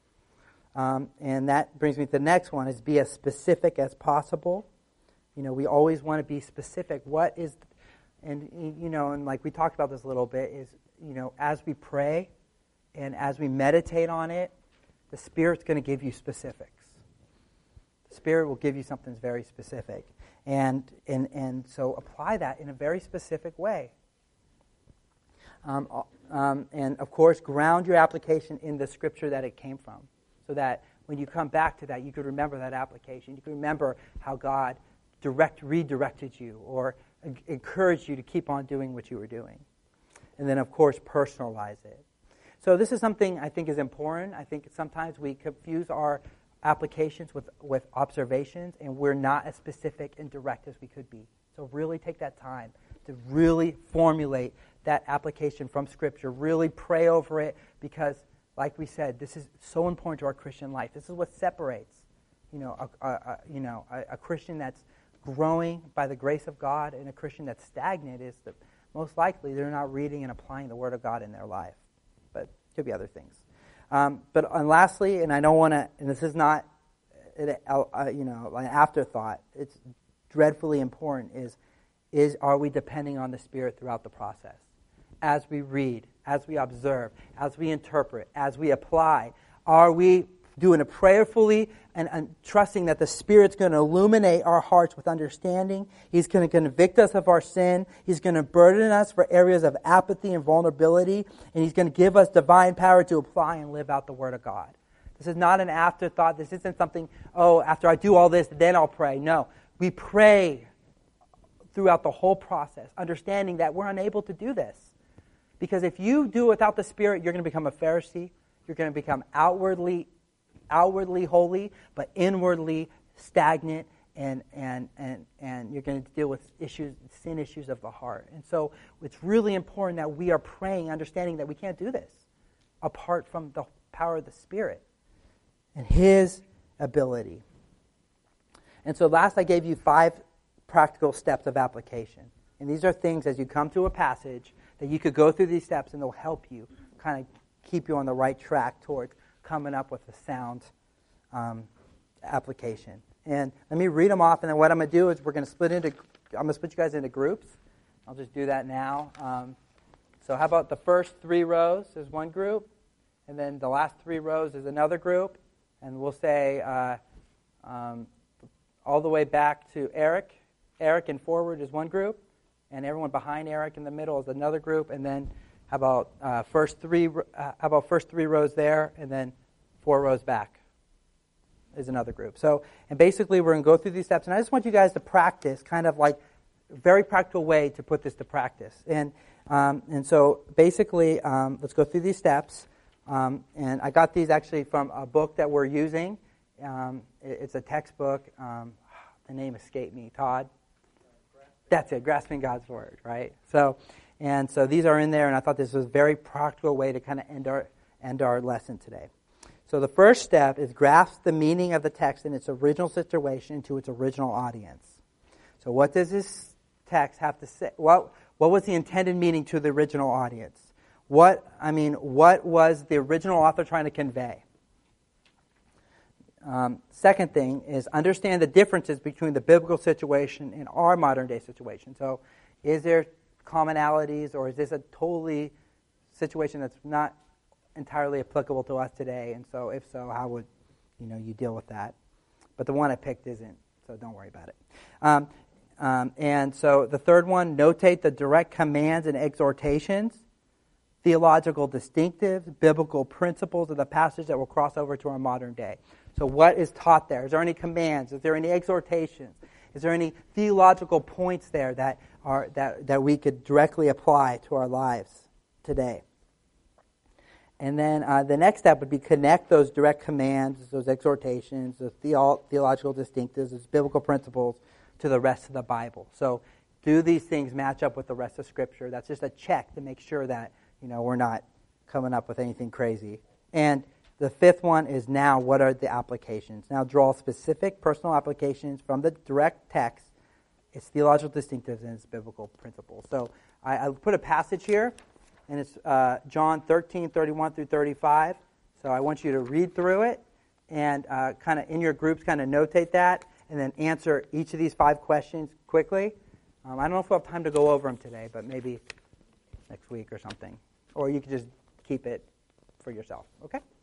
Um, and that brings me to the next one, is be as specific as possible. You know, we always want to be specific. What is, and you know, and like we talked about this a little bit, is, you know, as we pray and as we meditate on it, the Spirit's going to give you specifics. The Spirit will give you something that's very specific. And and and so apply that in a very specific way. Um, um, and of course, ground your application in the Scripture that it came from, so that when you come back to that, you could remember that application. You can remember how God direct redirected you or encouraged you to keep on doing what you were doing. And then, of course, personalize it. So this is something I think is important. I think sometimes we confuse our applications with, with observations, and we're not as specific and direct as we could be. So really take that time to really formulate that application from Scripture. Really pray over it, because, like we said, this is so important to our Christian life. This is what separates, you know, a, a, a you know, a, a Christian that's growing by the grace of God and a Christian that's stagnant. Is that most likely they're not reading and applying the Word of God in their life. But it could be other things. Um, but and lastly, and I don't want to, and this is not, uh, you know, an afterthought. It's dreadfully important. Is is are we depending on the Spirit throughout the process, as we read, as we observe, as we interpret, as we apply? Are we doing it prayerfully and, and trusting that the Spirit's going to illuminate our hearts with understanding? He's going to convict us of our sin. He's going to burden us for areas of apathy and vulnerability. And He's going to give us divine power to apply and live out the Word of God. This is not an afterthought. This isn't something, oh, after I do all this, then I'll pray. No, we pray throughout the whole process, understanding that we're unable to do this. Because if you do it without the Spirit, you're going to become a Pharisee. You're going to become outwardly outwardly holy, but inwardly stagnant, and and and and you're going to deal with issues, sin issues of the heart. And so it's really important that we are praying, understanding that we can't do this apart from the power of the Spirit and His ability. And so last I gave you five practical steps of application. And these are things, as you come to a passage, that you could go through these steps and they'll help you kind of keep you on the right track towards coming up with a sound um, application. And let me read them off, and then what I'm going to do is we're going to split into, I'm going to split you guys into groups. I'll just do that now. Um, so how about the first three rows is one group, and then the last three rows is another group, and we'll say uh, um, all the way back to Eric. Eric and forward is one group, and everyone behind Eric in the middle is another group, and then How about uh, first three? Uh, how about first three rows there, and then four rows back is another group. So, and basically, we're going to go through these steps, and I just want you guys to practice, kind of like a very practical way to put this to practice. And um, and so, basically, um, let's go through these steps. Um, and I got these actually from a book that we're using. Um, it, it's a textbook. Um, the name escaped me. Todd. That's it. Grasping God's Word. Right. So. And so these are in there, and I thought this was a very practical way to kind of end our end our lesson today. So the first step is grasp the meaning of the text in its original situation to its original audience. So what does this text have to say? What what was the intended meaning to the original audience? What I mean, what was the original author trying to convey? Um, second thing is understand the differences between the biblical situation and our modern day situation. So is there commonalities, or is this a totally situation that's not entirely applicable to us today? And so if so, how would you know you deal with that? But the one I picked isn't, so don't worry about it. Um, um, and so the third one, notate the direct commands and exhortations, theological distinctives, biblical principles of the passage that will cross over to our modern day. So what is taught there? Is there any commands? Is there any exhortations? Is there any theological points there that are that, that we could directly apply to our lives today? And then uh, the next step would be connect those direct commands, those exhortations, those theo- theological distinctives, those biblical principles to the rest of the Bible. So do these things match up with the rest of Scripture? That's just a check to make sure that you know we're not coming up with anything crazy. And the fifth one is now, what are the applications? Now draw specific personal applications from the direct text, its theological distinctives, and its biblical principles. So I, I put a passage here, and it's uh, John thirteen, thirty-one through thirty-five. So I want you to read through it, and uh, kind of in your groups kind of notate that, and then answer each of these five questions quickly. Um, I don't know if we'll have time to go over them today, but maybe next week or something. Or you could just keep it for yourself, okay?